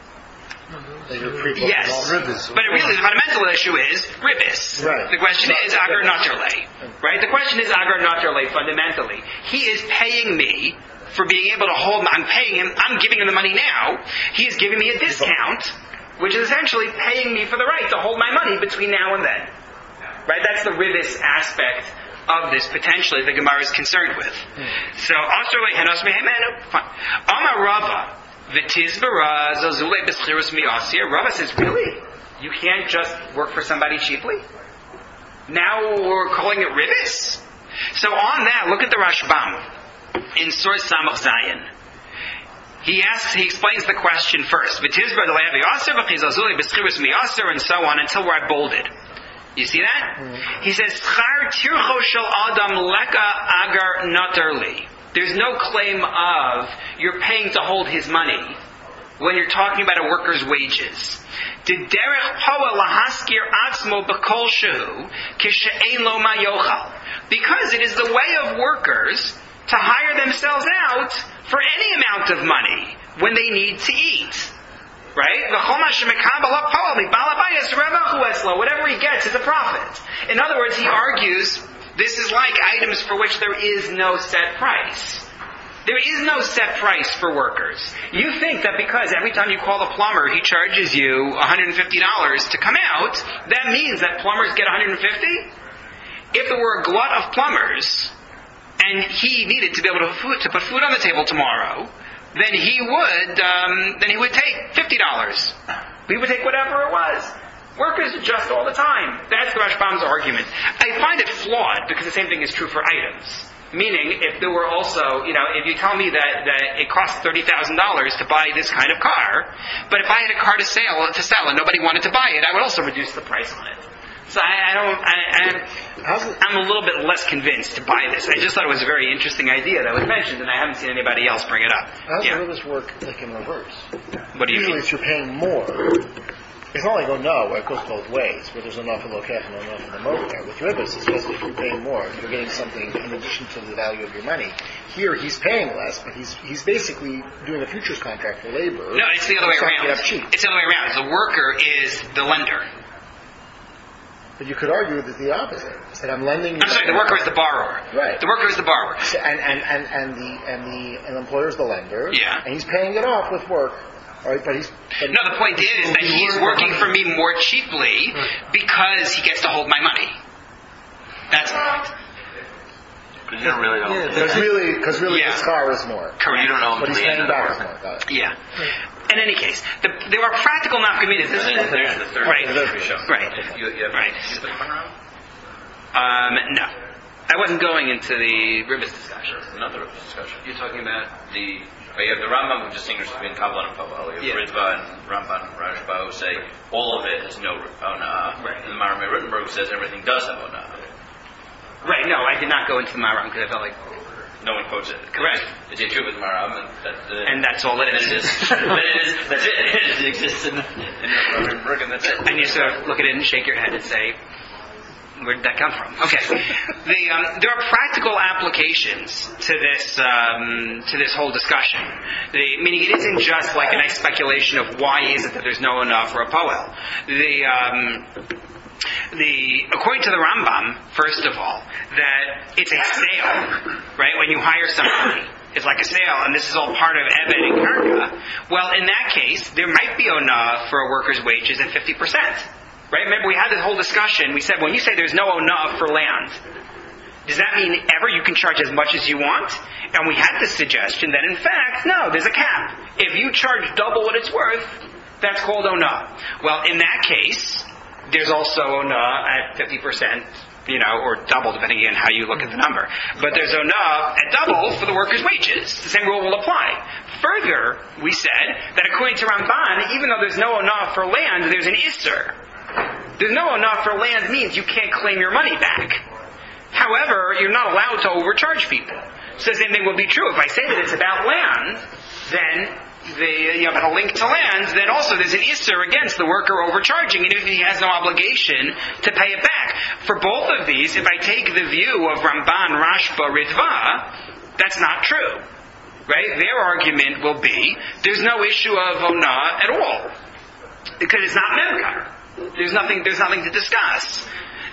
Yes. But really the fundamental issue is ribis. Right. The question is agar natarle. Right? The question is agar natarle fundamentally. He is paying me for being able to hold, I'm paying him, I'm giving him the money now. He is giving me a discount, which is essentially paying me for the right to hold my money between now and then. Right? That's the ribis aspect of this potentially the Gemara is concerned with. So, Amar Rava, V'tizbara zazule b'schirus mi'asir. Rava says, really? You can't just work for somebody cheaply? Now we're calling it ribis? So on that, look at the Rashbam in source Samach Zayin. He explains the question first. V'tizbara d'le'avi asir v'chizazule b'schirus mi'asir, and so on until we're at bolded. You see that? He says, Char tircho shel adam leka agar natarli. There's no claim of you're paying to hold his money when you're talking about a worker's wages. Derech poa lahaskir atzmo b'kol shehu kishe'ein lo ma yochal. Because it is the way of workers to hire themselves out for any amount of money when they need to eat. Right? Whatever he gets is a profit. In other words, he argues this is like items for which there is no set price. There is no set price for workers. You think that because every time you call the plumber, he charges you $150 to come out, that means that plumbers get $150? If there were a glut of plumbers, and he needed to be able to put food on the table tomorrow, then he would take $50. He would take whatever it was. Workers adjust all the time. That's the Rashbam's argument. I find it flawed because the same thing is true for items. Meaning, if there were also, if you tell me that it costs $30,000 to buy this kind of car, but if I had a car to sell and nobody wanted to buy it, I would also reduce the price on it. So I'm a little bit less convinced to buy this. I just thought it was a very interesting idea that was mentioned, and I haven't seen anybody else bring it up. How does this work in reverse? What do you Usually mean? if you're paying more, it's not like, it goes both ways, where there's enough in Lokech and enough in the Mocha. With Ribis, it's just if you're paying more, you're getting something in addition to the value of your money. Here, he's paying less, but he's basically doing a futures contract for labor. No, it's the other way around. It up cheap. It's the other way around. The worker is the lender. But you could argue that the opposite. That I'm lending. I'm sorry. The worker is the borrower. Right. The worker is the borrower. And the employer is the lender. Yeah. And he's paying it off with work. All right, the point is that he's working for me more cheaply because he gets to hold my money. That's the point. Because you don't really know. Because really, the car is more. Correct. You don't know. But he's paying back is more. Got it. Yeah. In any case, there are practical nafkaminas. There's the third. Right. Right. Right. No. I wasn't going into the Ribis discussion. Not the Ribis discussion. You're talking about the Rambam who distinguishes between Kabbalah and Povel. You have Ritva and Ramban and Rashba who say all of it has no Onah. Right. And the Marameh Rittenberg says everything does have Onah. Right, no, I did not go into the Maram because I felt like... No one quotes it. Correct. It's a true with Maram, and that's all it is. That's it. It exists in Rittenberg, and that's it. And you sort of look at it and shake your head and say, where did that come from? Okay. There are practical applications to this whole discussion. Meaning it isn't just like a nice speculation of why is it that there's no enough for a poel. According to the Rambam, first of all, that it's a sale, right? When you hire somebody, it's like a sale, and this is all part of Eved and Karka. Well, in that case, there might be onah for a worker's wages at 50%. Right? Remember, we had this whole discussion. We said, when you say there's no onah for land, Does that mean ever you can charge as much as you want? And we had this suggestion that in fact, no, there's a cap. If you charge double what it's worth, that's called ona. Well, in that case, there's also ona at 50%, or double, depending on how you look at the number. But there's ona at double for the workers' wages. The same rule will apply. Further, we said that according to Ramban, even though there's no ona for land, there's an isser. There's no ona for land means you can't claim your money back. However, you're not allowed to overcharge people. So the same thing will be true. If I say that it's about land, then you have a link to land, then also there's an isser against the worker overcharging, and if he has no obligation to pay it back. For both of these, if I take the view of Ramban, Rashba, Ritva, that's not true. Right? Their argument will be, there's no issue of ona at all. Because it's not memkar. There's nothing to discuss.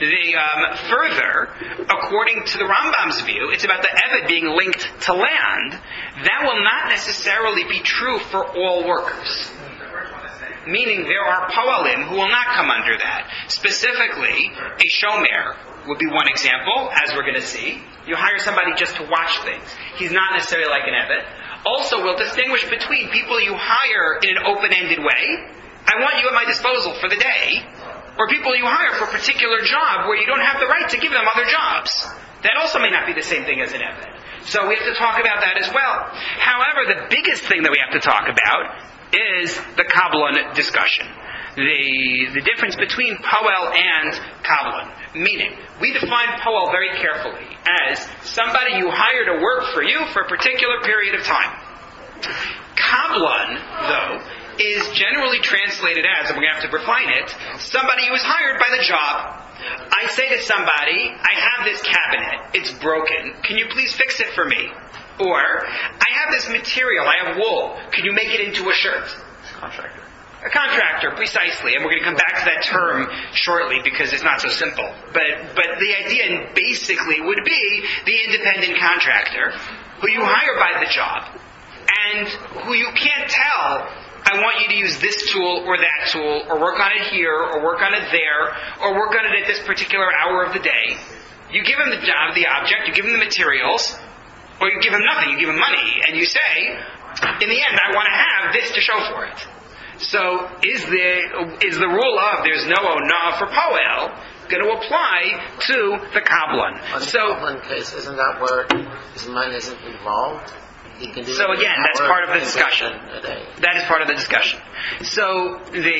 Further, according to the Rambam's view, it's about the Eved being linked to land. That will not necessarily be true for all workers. Meaning there are poalim who will not come under that. Specifically, a shomer would be one example, as we're going to see. You hire somebody just to watch things. He's not necessarily like an Eved. Also, we'll distinguish between people you hire in an open-ended way. I want you at my disposal for the day. Or people you hire for a particular job where you don't have the right to give them other jobs. That also may not be the same thing as an Eved. So we have to talk about that as well. However, the biggest thing that we have to talk about is the Kabbalah discussion. The difference between Poel and Kabbalah. Meaning, we define Poel very carefully as somebody you hire to work for you for a particular period of time. Kabbalah, though, is generally translated as, and we're going to have to refine it, somebody who is hired by the job. I say to somebody, I have this cabinet, it's broken, can you please fix it for me? Or, I have this material, I have wool, can you make it into a shirt? Contractor. A contractor, precisely, and we're going to come back to that term shortly because it's not so simple. But the idea basically would be the independent contractor who you hire by the job and who you can't tell, I want you to use this tool or that tool, or work on it here, or work on it there, or work on it at this particular hour of the day. You give him the job, the object, you give him the materials, or you give him nothing, you give him money, and you say, in the end, I want to have this to show for it. So, is the rule of there's no ona for Poel going to apply to the Kabbalah? So, in one case, isn't that where his money isn't involved? So again, that's part of the discussion. That is part of the discussion. So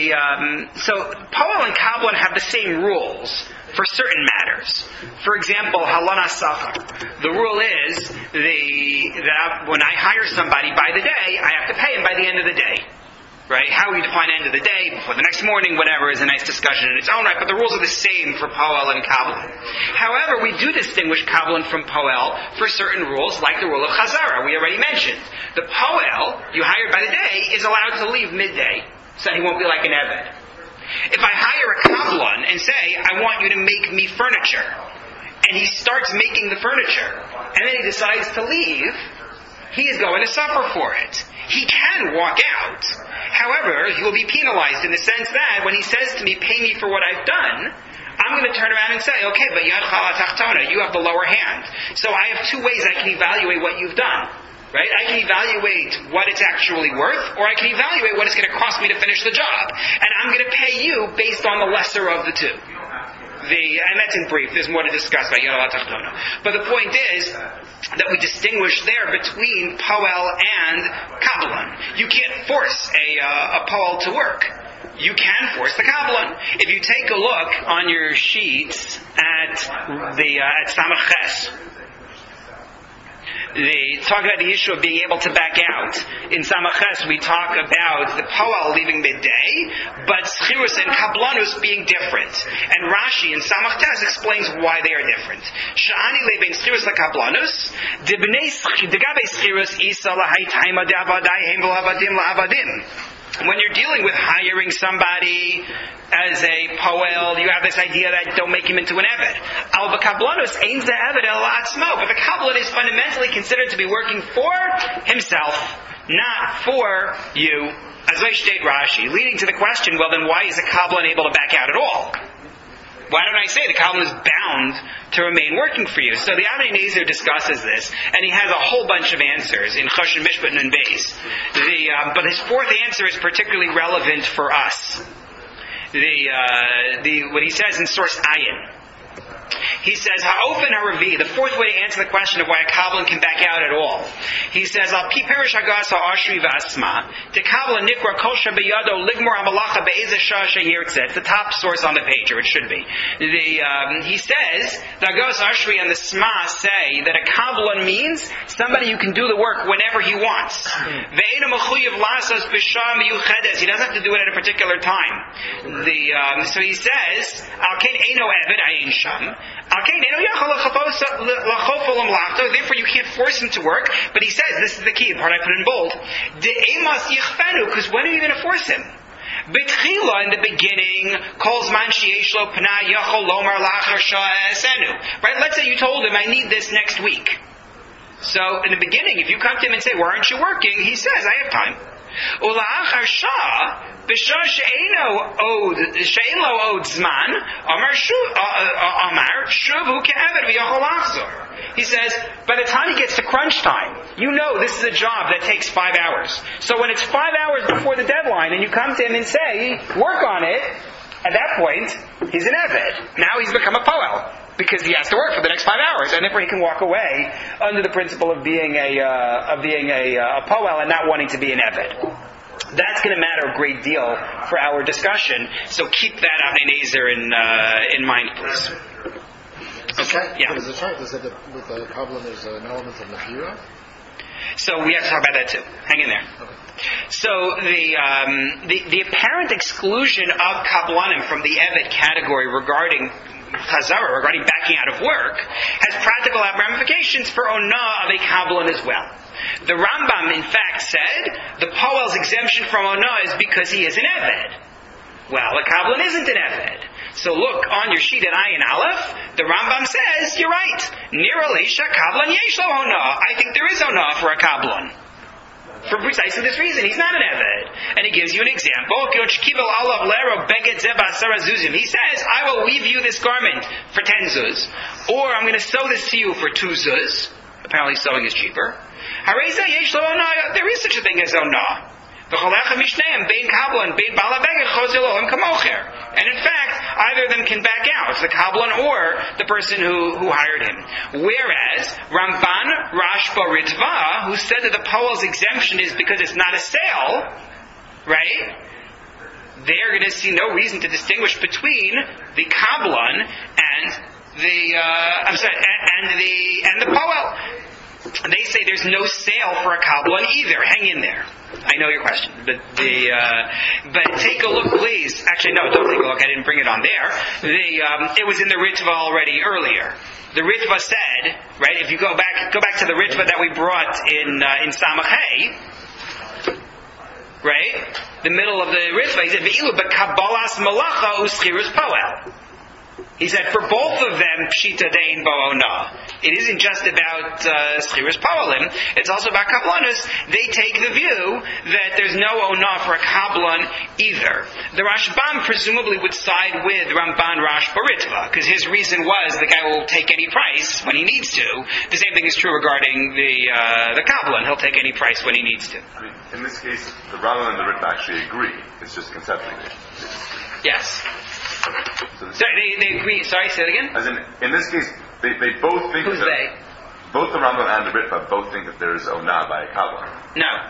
Poel and Kabbalah have the same rules for certain matters. For example, halana sachar. The rule is that when I hire somebody by the day, I have to pay him by the end of the day. Right? How we define end of the day, before the next morning, whatever, is a nice discussion in its own right, but the rules are the same for Poel and Kabbalah. However, we do distinguish Kabbalah from Poel for certain rules, like the rule of Chazara, we already mentioned. The Poel, you hired by the day, is allowed to leave midday, so he won't be like an Eved. If I hire a Kabbalah and say, I want you to make me furniture, and he starts making the furniture, and then he decides to leave, he is going to suffer for it. He can walk out. However, he will be penalized in the sense that when he says to me, pay me for what I've done, I'm going to turn around and say, okay, but Yad Chala Tachtona, you have the lower hand. So I have two ways I can evaluate what you've done. Right? I can evaluate what it's actually worth, or I can evaluate what it's going to cost me to finish the job. And I'm going to pay you based on the lesser of the two. And that's in brief. There's more to discuss about Yad Chala Tachtona. But the point is that we distinguish there between Poel and Kabbalah. You can't force a Poel to work. You can force the Kabbalah. If you take a look on your sheets at Samach Ches, they talk about the issue of being able to back out. In Samach Ches, we talk about the Poel leaving midday, but Schirus and Kablanus being different. And Rashi in Samach Ches explains why they are different. Sha'ani lebein Schirus LaKablanus, degabe Schirus isa lahai taima de'avadai heim v'la'avadim la'avadim. When you're dealing with hiring somebody as a Poel, you have this idea that don't make him into an Eved. Al v'kablanus ain't the Eved el atzmo. But the Kabbalah is fundamentally considered to be working for himself, not for you. As I state Rashi, leading to the question, well then why is a Kabbalah able to back out at all? Why don't I say the Kabbalah is bound bound to remain working for you. So the Avnei Nezer discusses this, and he has a whole bunch of answers in Choshen Mishpat Nun Beis. But his fourth answer is particularly relevant for us. What he says in source Ayin. He says, Ha'ofen ha'revi, the fourth way to answer the question of why a Kabbalan can back out at all. He says, Al pi perish hagas ha'ashri v'asma, te Kabbalan nikra kol shebiyado ligmor ha'malacha be'ezeh shah she'yirtzeh. It's the top source on the page, or it should be. He says, the hagas ha'ashri and the Sma say that a Kabbalan means somebody who can do the work whenever he wants. Ve'ena mechuyev lasos b'shah miyuchedes. He doesn't have to do it at a particular time. So he says, Al kein eino eved ayin sham. Therefore you can't force him to work, but he says, this is the key, the part I put in bold, because when are you going to force him? Betchila, in the beginning, calls man sheyesh lo pnai yachol lomar lachar sha'asenu. Right? Let's say you told him, I need this next week. So, in the beginning, if you come to him and say, why aren't you working? He says, I have time. Ula'achar shah, b'shah she'eno od zman, amar shuvhu ke'eved v'yachol lachzor. He says, by the time he gets to crunch time, you know this is a job that takes 5 hours. So when it's 5 hours before the deadline, and you come to him and say, work on it, at that point, he's an eved. Now he's become a poel, because he has to work for the next 5 hours, and therefore he can walk away under the principle of being a poel and not wanting to be an eved. That's going to matter a great deal for our discussion. So keep that Avnei Nezer in mind, please. Okay. Yeah. With the Kabbalan, there's an element of Nahira? So we have to talk about that too. Hang in there. Okay. So the apparent exclusion of Kabbalim from the Eved category regarding Chazara, regarding backing out of work, has practical ramifications for Onah of a Kabbalan as well. The Rambam, in fact, said the Poel's exemption from Onah is because he is an Eved. Well, a Kabbalan isn't an Eved. So look, on your sheet at Ayin Aleph, the Rambam says, you're right. Nir Elisha Kabbalan yesh lo Onah. I think there is Onah for a Kabbalan. For precisely this reason, he's not an Eved. And he gives you an example. He says, I will weave you this garment for 10 zuz, or I'm going to sew this to you for 2 zuz. Apparently sewing is cheaper. There is such a thing as Onah. And in fact, either of them can back out, the Kabbalan or the person who hired him. Whereas Ramban Rashba Ritva, who said that the Poel's exemption is because it's not a sale, right? They're going to see no reason to distinguish between the Kabbalan and the Poel. They say there's no sale for a Kabbalan either. Hang in there. I know your question, but take a look, please. Actually, no, don't take a look. I didn't bring it on there. It was in the Ritva already earlier. The Ritva said, right? If you go back to the Ritva that we brought in Samachay, right? The middle of the Ritva, he said, "Ve'ilu b'kabbalas malacha u'schirus poel." He said, for both of them, pshita dein bo onah. It isn't just about schirus poelim, it's also about kabbalanus. They take the view that there's no onah for a kabbalan either. The Rashbam presumably would side with Ramban Rashba Ritva, because his reason was the guy will take any price when he needs to. The same thing is true regarding the kabbalan. He'll take any price when he needs to. I mean, in this case, the Rambam and the Ritva actually agree. It's just conceptually. Yes. Sorry, they agree. Sorry, say it again? As in this case, they both think Who's that... they? Both the Rambam and the Ritva both think that there is Onah by a Kabbalan. No.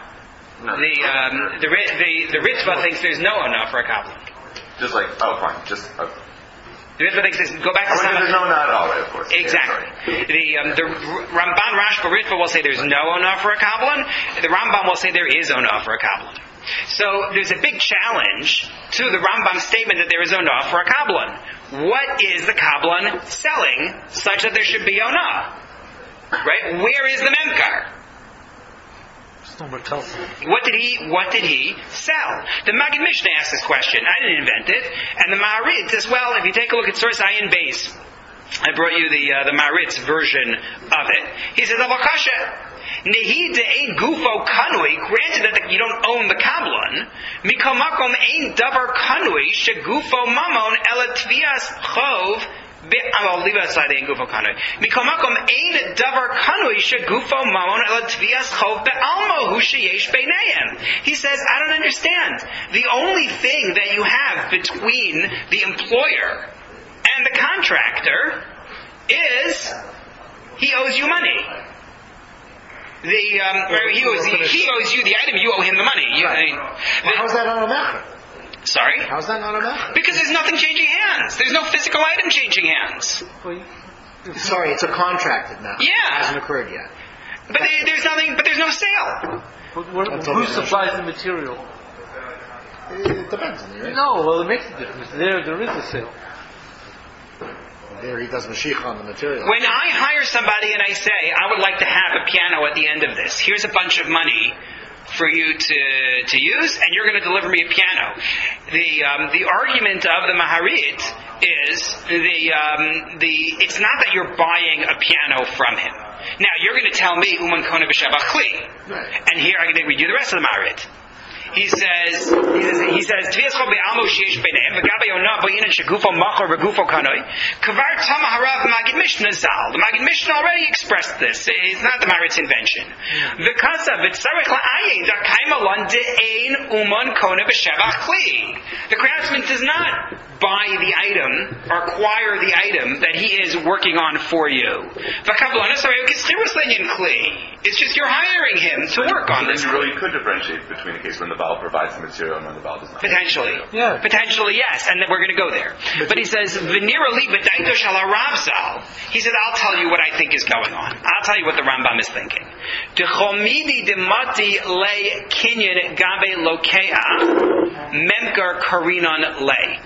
The Ritva thinks there's no Onah for a Kabbalan. Just like, fine. The Ritva thinks there's... Go back to there's no Onah at all, right, of course. Exactly. Yeah, the Ramban Rashba Ritva will say there's no Onah for a Kabbalan. The Rambam will say there is Onah for a Kabbalan. So there's a big challenge to the Rambam statement that there is Onah for a Kabbalan. What is the Kabbalan selling such that there should be Onah? Right? Where is the Memkar? What did he sell? The Maggid Mishnah asked this question. I didn't invent it. And the Maharit as well, if you take a look at source Ayin Beis, I brought you the Maharit's version of it. He says, Avakasha. Nehi de'ein gufo kanui, granted that you don't own the Kabbalan, mikamakom ein davar kanui shegufo mamon ela tvias chov I'll leave it aside the gufo kanoi. Mikomakom ein davar kanoi shegufo mamon el tvias chov be'almo hu sheyesh beineim. He says, I don't understand. The only thing that you have between the employer and the contractor is he owes you money. He owes you the item. You owe him the money. How's that on a mecher? Sorry? How's that not a mecher? Because there's nothing changing hands. There's no physical item changing hands. Sorry, it's a contracted mecher. Yeah. It hasn't occurred yet. But there's nothing. But there's no sale. Who supplies the material? It depends on you, right? No, well, it makes a difference. There is a sale. There he does mashiach on the material. When I hire somebody and I say, I would like to have a piano at the end of this, here's a bunch of money for you to use, and you're going to deliver me a piano. The argument of the Maharit is it's not that you're buying a piano from him. Now you're going to tell me Uman Kona B'Shevach Li, and here I'm going to read you the rest of the Maharit. He says, Tvias chol be'almo sheyesh beineim v'gabei onah bo'inan shegufo machor v'gufo kanoi kvar tama harav Magid Mishnah zal. The Magid Mishnah already expressed this. It's not the Maharit's invention. V'kasa v'tzarech la'ayin darkaim alon de'ein uman kona b'shevach li. The craftsman does not buy the item or acquire the item that he is working on for you. It's just you're hiring him to work on this. You really could differentiate between a case when the Baal provides the material and when the Baal does not. Potentially. Yeah. Potentially, yes. And then we're going to go there. But he says, he says, I'll tell you what I think is going on. I'll tell you what the Rambam is thinking. Memkar karinon lei.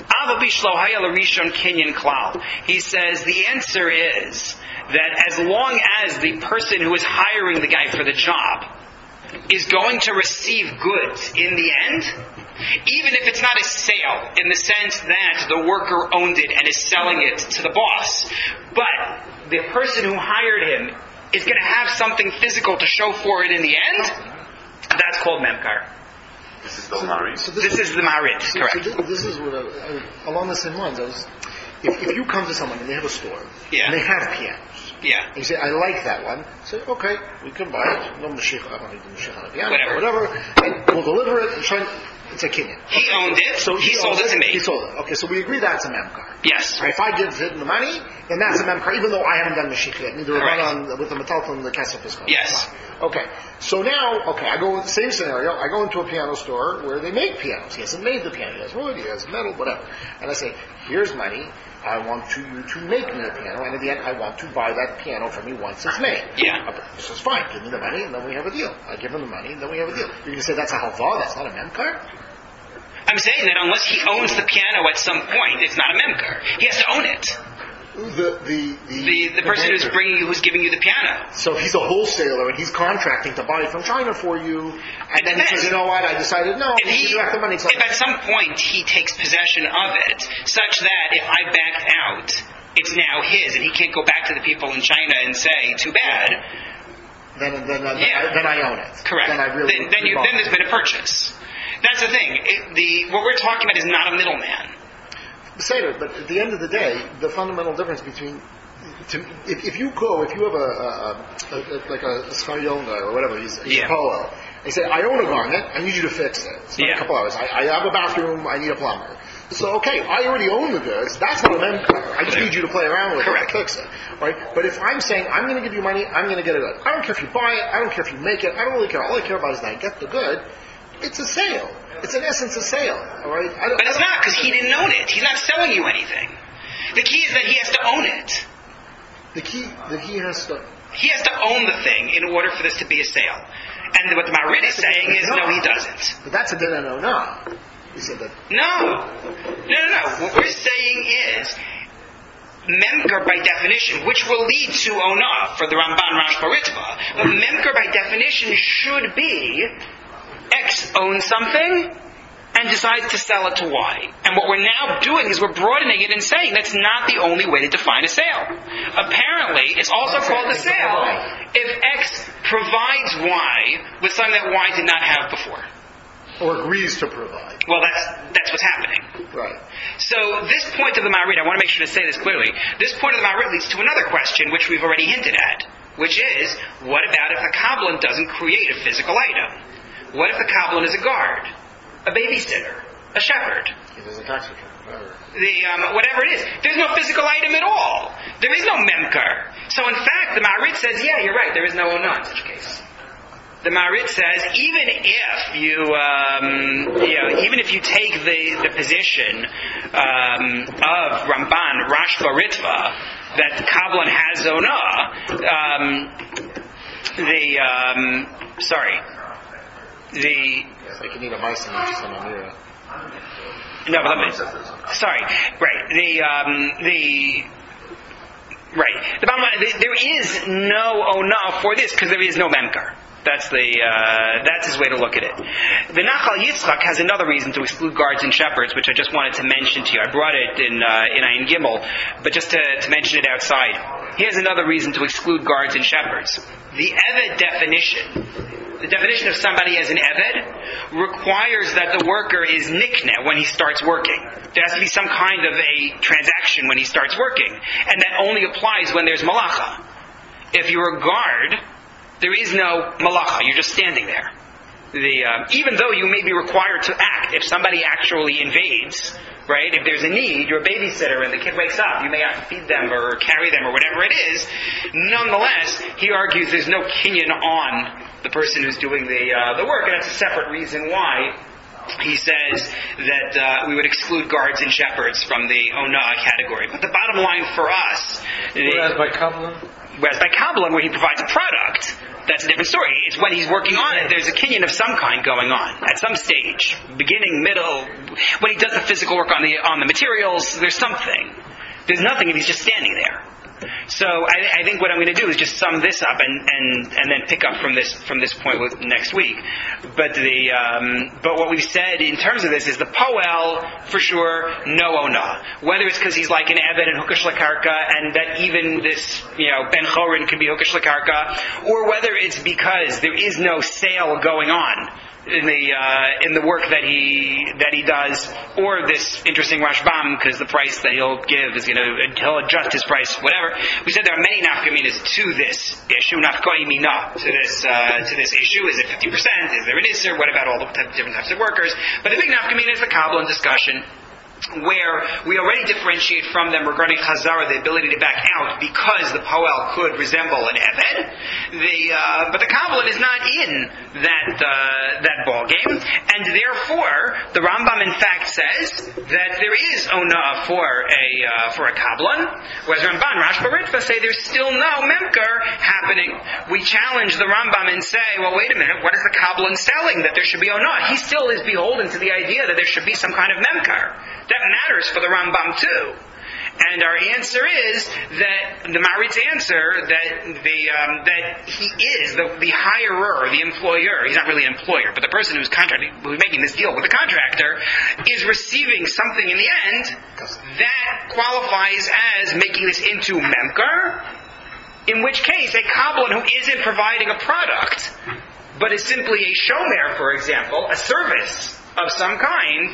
He says the answer is that as long as the person who is hiring the guy for the job is going to receive goods in the end, even if it's not a sale in the sense that the worker owned it and is selling it to the boss, but the person who hired him is going to have something physical to show for it in the end, that's called Memkar. This is the Maharit. This is the Maharit, correct. So this is what, along the same lines, if you come to someone and they have a store, and they have pianos, and you say, I like that one, say, okay, we can buy it, no mashiach, I don't need the mashiach on a piano, whatever, and we'll deliver it, and it's a kinyan. He owned it, so he sold it to me. He sold it. Okay, so we agree that's a memkar. Yes. Right, if I give him the money, then that's a memkar, even though I haven't done mashiach yet, neither have I done with the metalton and the kesef is coming. Yes. Okay, so now, I go with the same scenario. I go into a piano store where they make pianos. He hasn't made the piano. He has wood, he has metal, whatever. And I say, here's money. I want you to make me a piano, and at the end, I want to buy that piano from you once it's made. Yeah. Okay, this is fine. Give me the money, and then we have a deal. I give him the money, and then we have a deal. You're going to say that's a halva, that's not a memkar? I'm saying that unless he owns the piano at some point, it's not a memkar. He has to own it. The person who's giving you the piano. So he's a wholesaler and he's contracting to buy it from China for you, and then he says, you know what? I decided no. If the money. If at some point he takes possession of it, such that if I backed out, it's now his, and he can't go back to the people in China and say, "Too bad." Then I own it. Correct. Then there's been a purchase. That's the thing. What we're talking about is not a middleman. Seder, but at the end of the day, the fundamental difference between if you have a Scharyonga or whatever, he's a polo, and you say, I own a garment, I need you to fix it. It's a couple hours. I have a bathroom, I need a plumber. So, okay, I already own the goods, that's not a memkar. I just need you to play around with it and fix it. Right? But if I'm saying, I'm going to give you money, I'm going to get a good. I don't care if you buy it, I don't care if you make it, I don't really care. All I care about is that I get the good. It's a sale. It's in essence a sale, all right? But it's not, because he didn't own it. He's not selling you anything. The key is that he has to own it. The key has to... He has to own the thing in order for this to be a sale. And what the Maharit is saying is, no, he doesn't. But that's a no. He said that... No. What we're saying is, Memkar by definition, which will lead to Onah for the Ramban Rashba Ritva, but Memkar by definition should be... X owns something and decides to sell it to Y. And what we're now doing is we're broadening it and saying that's not the only way to define a sale. Apparently, it's also called a sale if X provides Y with something that Y did not have before. Or agrees to provide. Well, that's what's happening. Right. So this point of the Ma'arid, I want to make sure to say this clearly, this point of the Ma'arid leads to another question, which we've already hinted at, which is, what about if the Kabbalah doesn't create a physical item? What if the Kabbalah is a guard, a babysitter, a shepherd? It is a taxi cab. Whatever it is. There's no physical item at all. There is no memkar. So in fact, the Ma'arid says, yeah, you're right, there is no ona in such a case. The Ma'arid says, even if you take the position of Ramban, Rashba, Ritva, that Kabbalah has ona, It's like you need a mice and just an amira. No, but let me. Sorry. Right. Right. The bottom line, there is no ona for this because there is no memkar. That's his way to look at it. The Nachal Yitzchak has another reason to exclude guards and shepherds, which I just wanted to mention to you. I brought it in Ayin Gimel, but just to mention it outside. He has another reason to exclude guards and shepherds. The Eved definition. The definition of somebody as an Eved requires that the worker is nikneh when he starts working. There has to be some kind of a transaction when he starts working. And that only applies when there's malacha. If you're a guard, there is no malacha. You're just standing there. Even though you may be required to act, if somebody actually invades, right? If there's a need, you're a babysitter and the kid wakes up, you may have to feed them or carry them or whatever it is. Nonetheless, he argues there's no kinyan on the person who's doing the work, and that's a separate reason why he says that we would exclude guards and shepherds from the ona category. But the bottom line for us, whereas by Kabbalah, where he provides a product, that's a different story. It's when he's working on it, there's a kinyan of some kind going on at some stage, beginning, middle. When he does the physical work on the materials, there's something. There's nothing if he's just standing there. So I think what I'm going to do is just sum this up and then pick up from this point next week. But what we've said in terms of this is the poel for sure no ona. Whether it's because he's like an Eved and Hukash Lakarka, and that even this Ben Chorin can be Hukash Lakarka, or whether it's because there is no sale going on in the work that he does, or this interesting Rashbam because the price that he'll give is he'll adjust his price, whatever. We said there are many nafkaminas to this issue, nafkamina to this issue. Is it 50%? Is there an isser? What about all the different types of workers? But the big nafkamina is the Kabbalah discussion, where we already differentiate from them regarding Chazara, the ability to back out, because the Poel could resemble an Eved. But the Kabbalah is not in that ball game, and therefore the Rambam in fact says that there is ona for a Kabbalah, whereas Ramban, Rashba, Ritva say there's still no memkar happening. We challenge the Rambam and say, well, wait a minute, what is the Kabbalah selling that there should be ona? He still is beholden to the idea that there should be some kind of memkar. That matters for the Rambam too. And our answer is that the Ma'arid's answer that he is the hirer, the employer. He's not really an employer, but the person who's making this deal with the contractor is receiving something in the end that qualifies as making this into memkar. In which case, a Kabbalah who isn't providing a product, but is simply a shomer, for example, a service of some kind,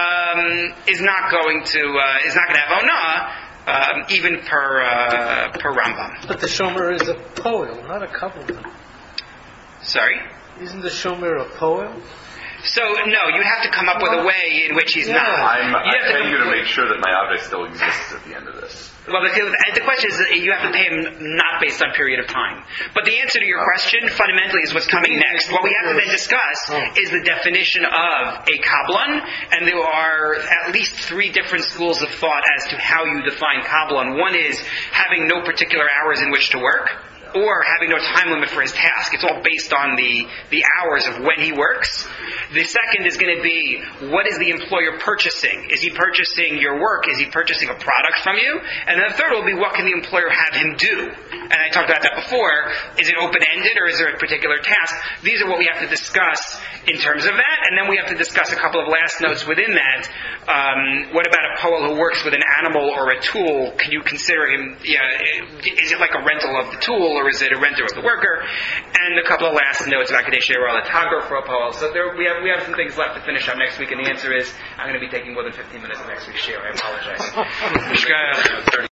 is not going to have ona, even per Rambam. But the shomer is a poel, not a Kabbalah. Sorry? Isn't the shomer a poel? So no, you have to come up with a way in which he's not. I'm paying you to make sure that my object still exists at the end of this. Well, the question is that you have to pay him not based on period of time. But the answer to your question fundamentally is what's coming next. What we have to then discuss is the definition of a Kabbalah, and there are at least 3 different schools of thought as to how you define Kabbalah. One is having no particular hours in which to work, or having no time limit for his task. It's all based on the hours of when he works. The second is going to be, what is the employer purchasing? Is he purchasing your work? Is he purchasing a product from you? And then the third will be, what can the employer have him do? and I talked about that before, is it open-ended or is there a particular task? These are what we have to discuss in terms of that, and then we have to discuss a couple of last notes within that. What about a poel who works with an animal or a tool? Can you consider him, is it like a rental of the tool or is it a renter of the worker? And a couple of last notes about Kadei She'er al Tagar for a poel. So we have some things left to finish up next week, and the answer is I'm going to be taking more than 15 minutes of next week's share. I apologize.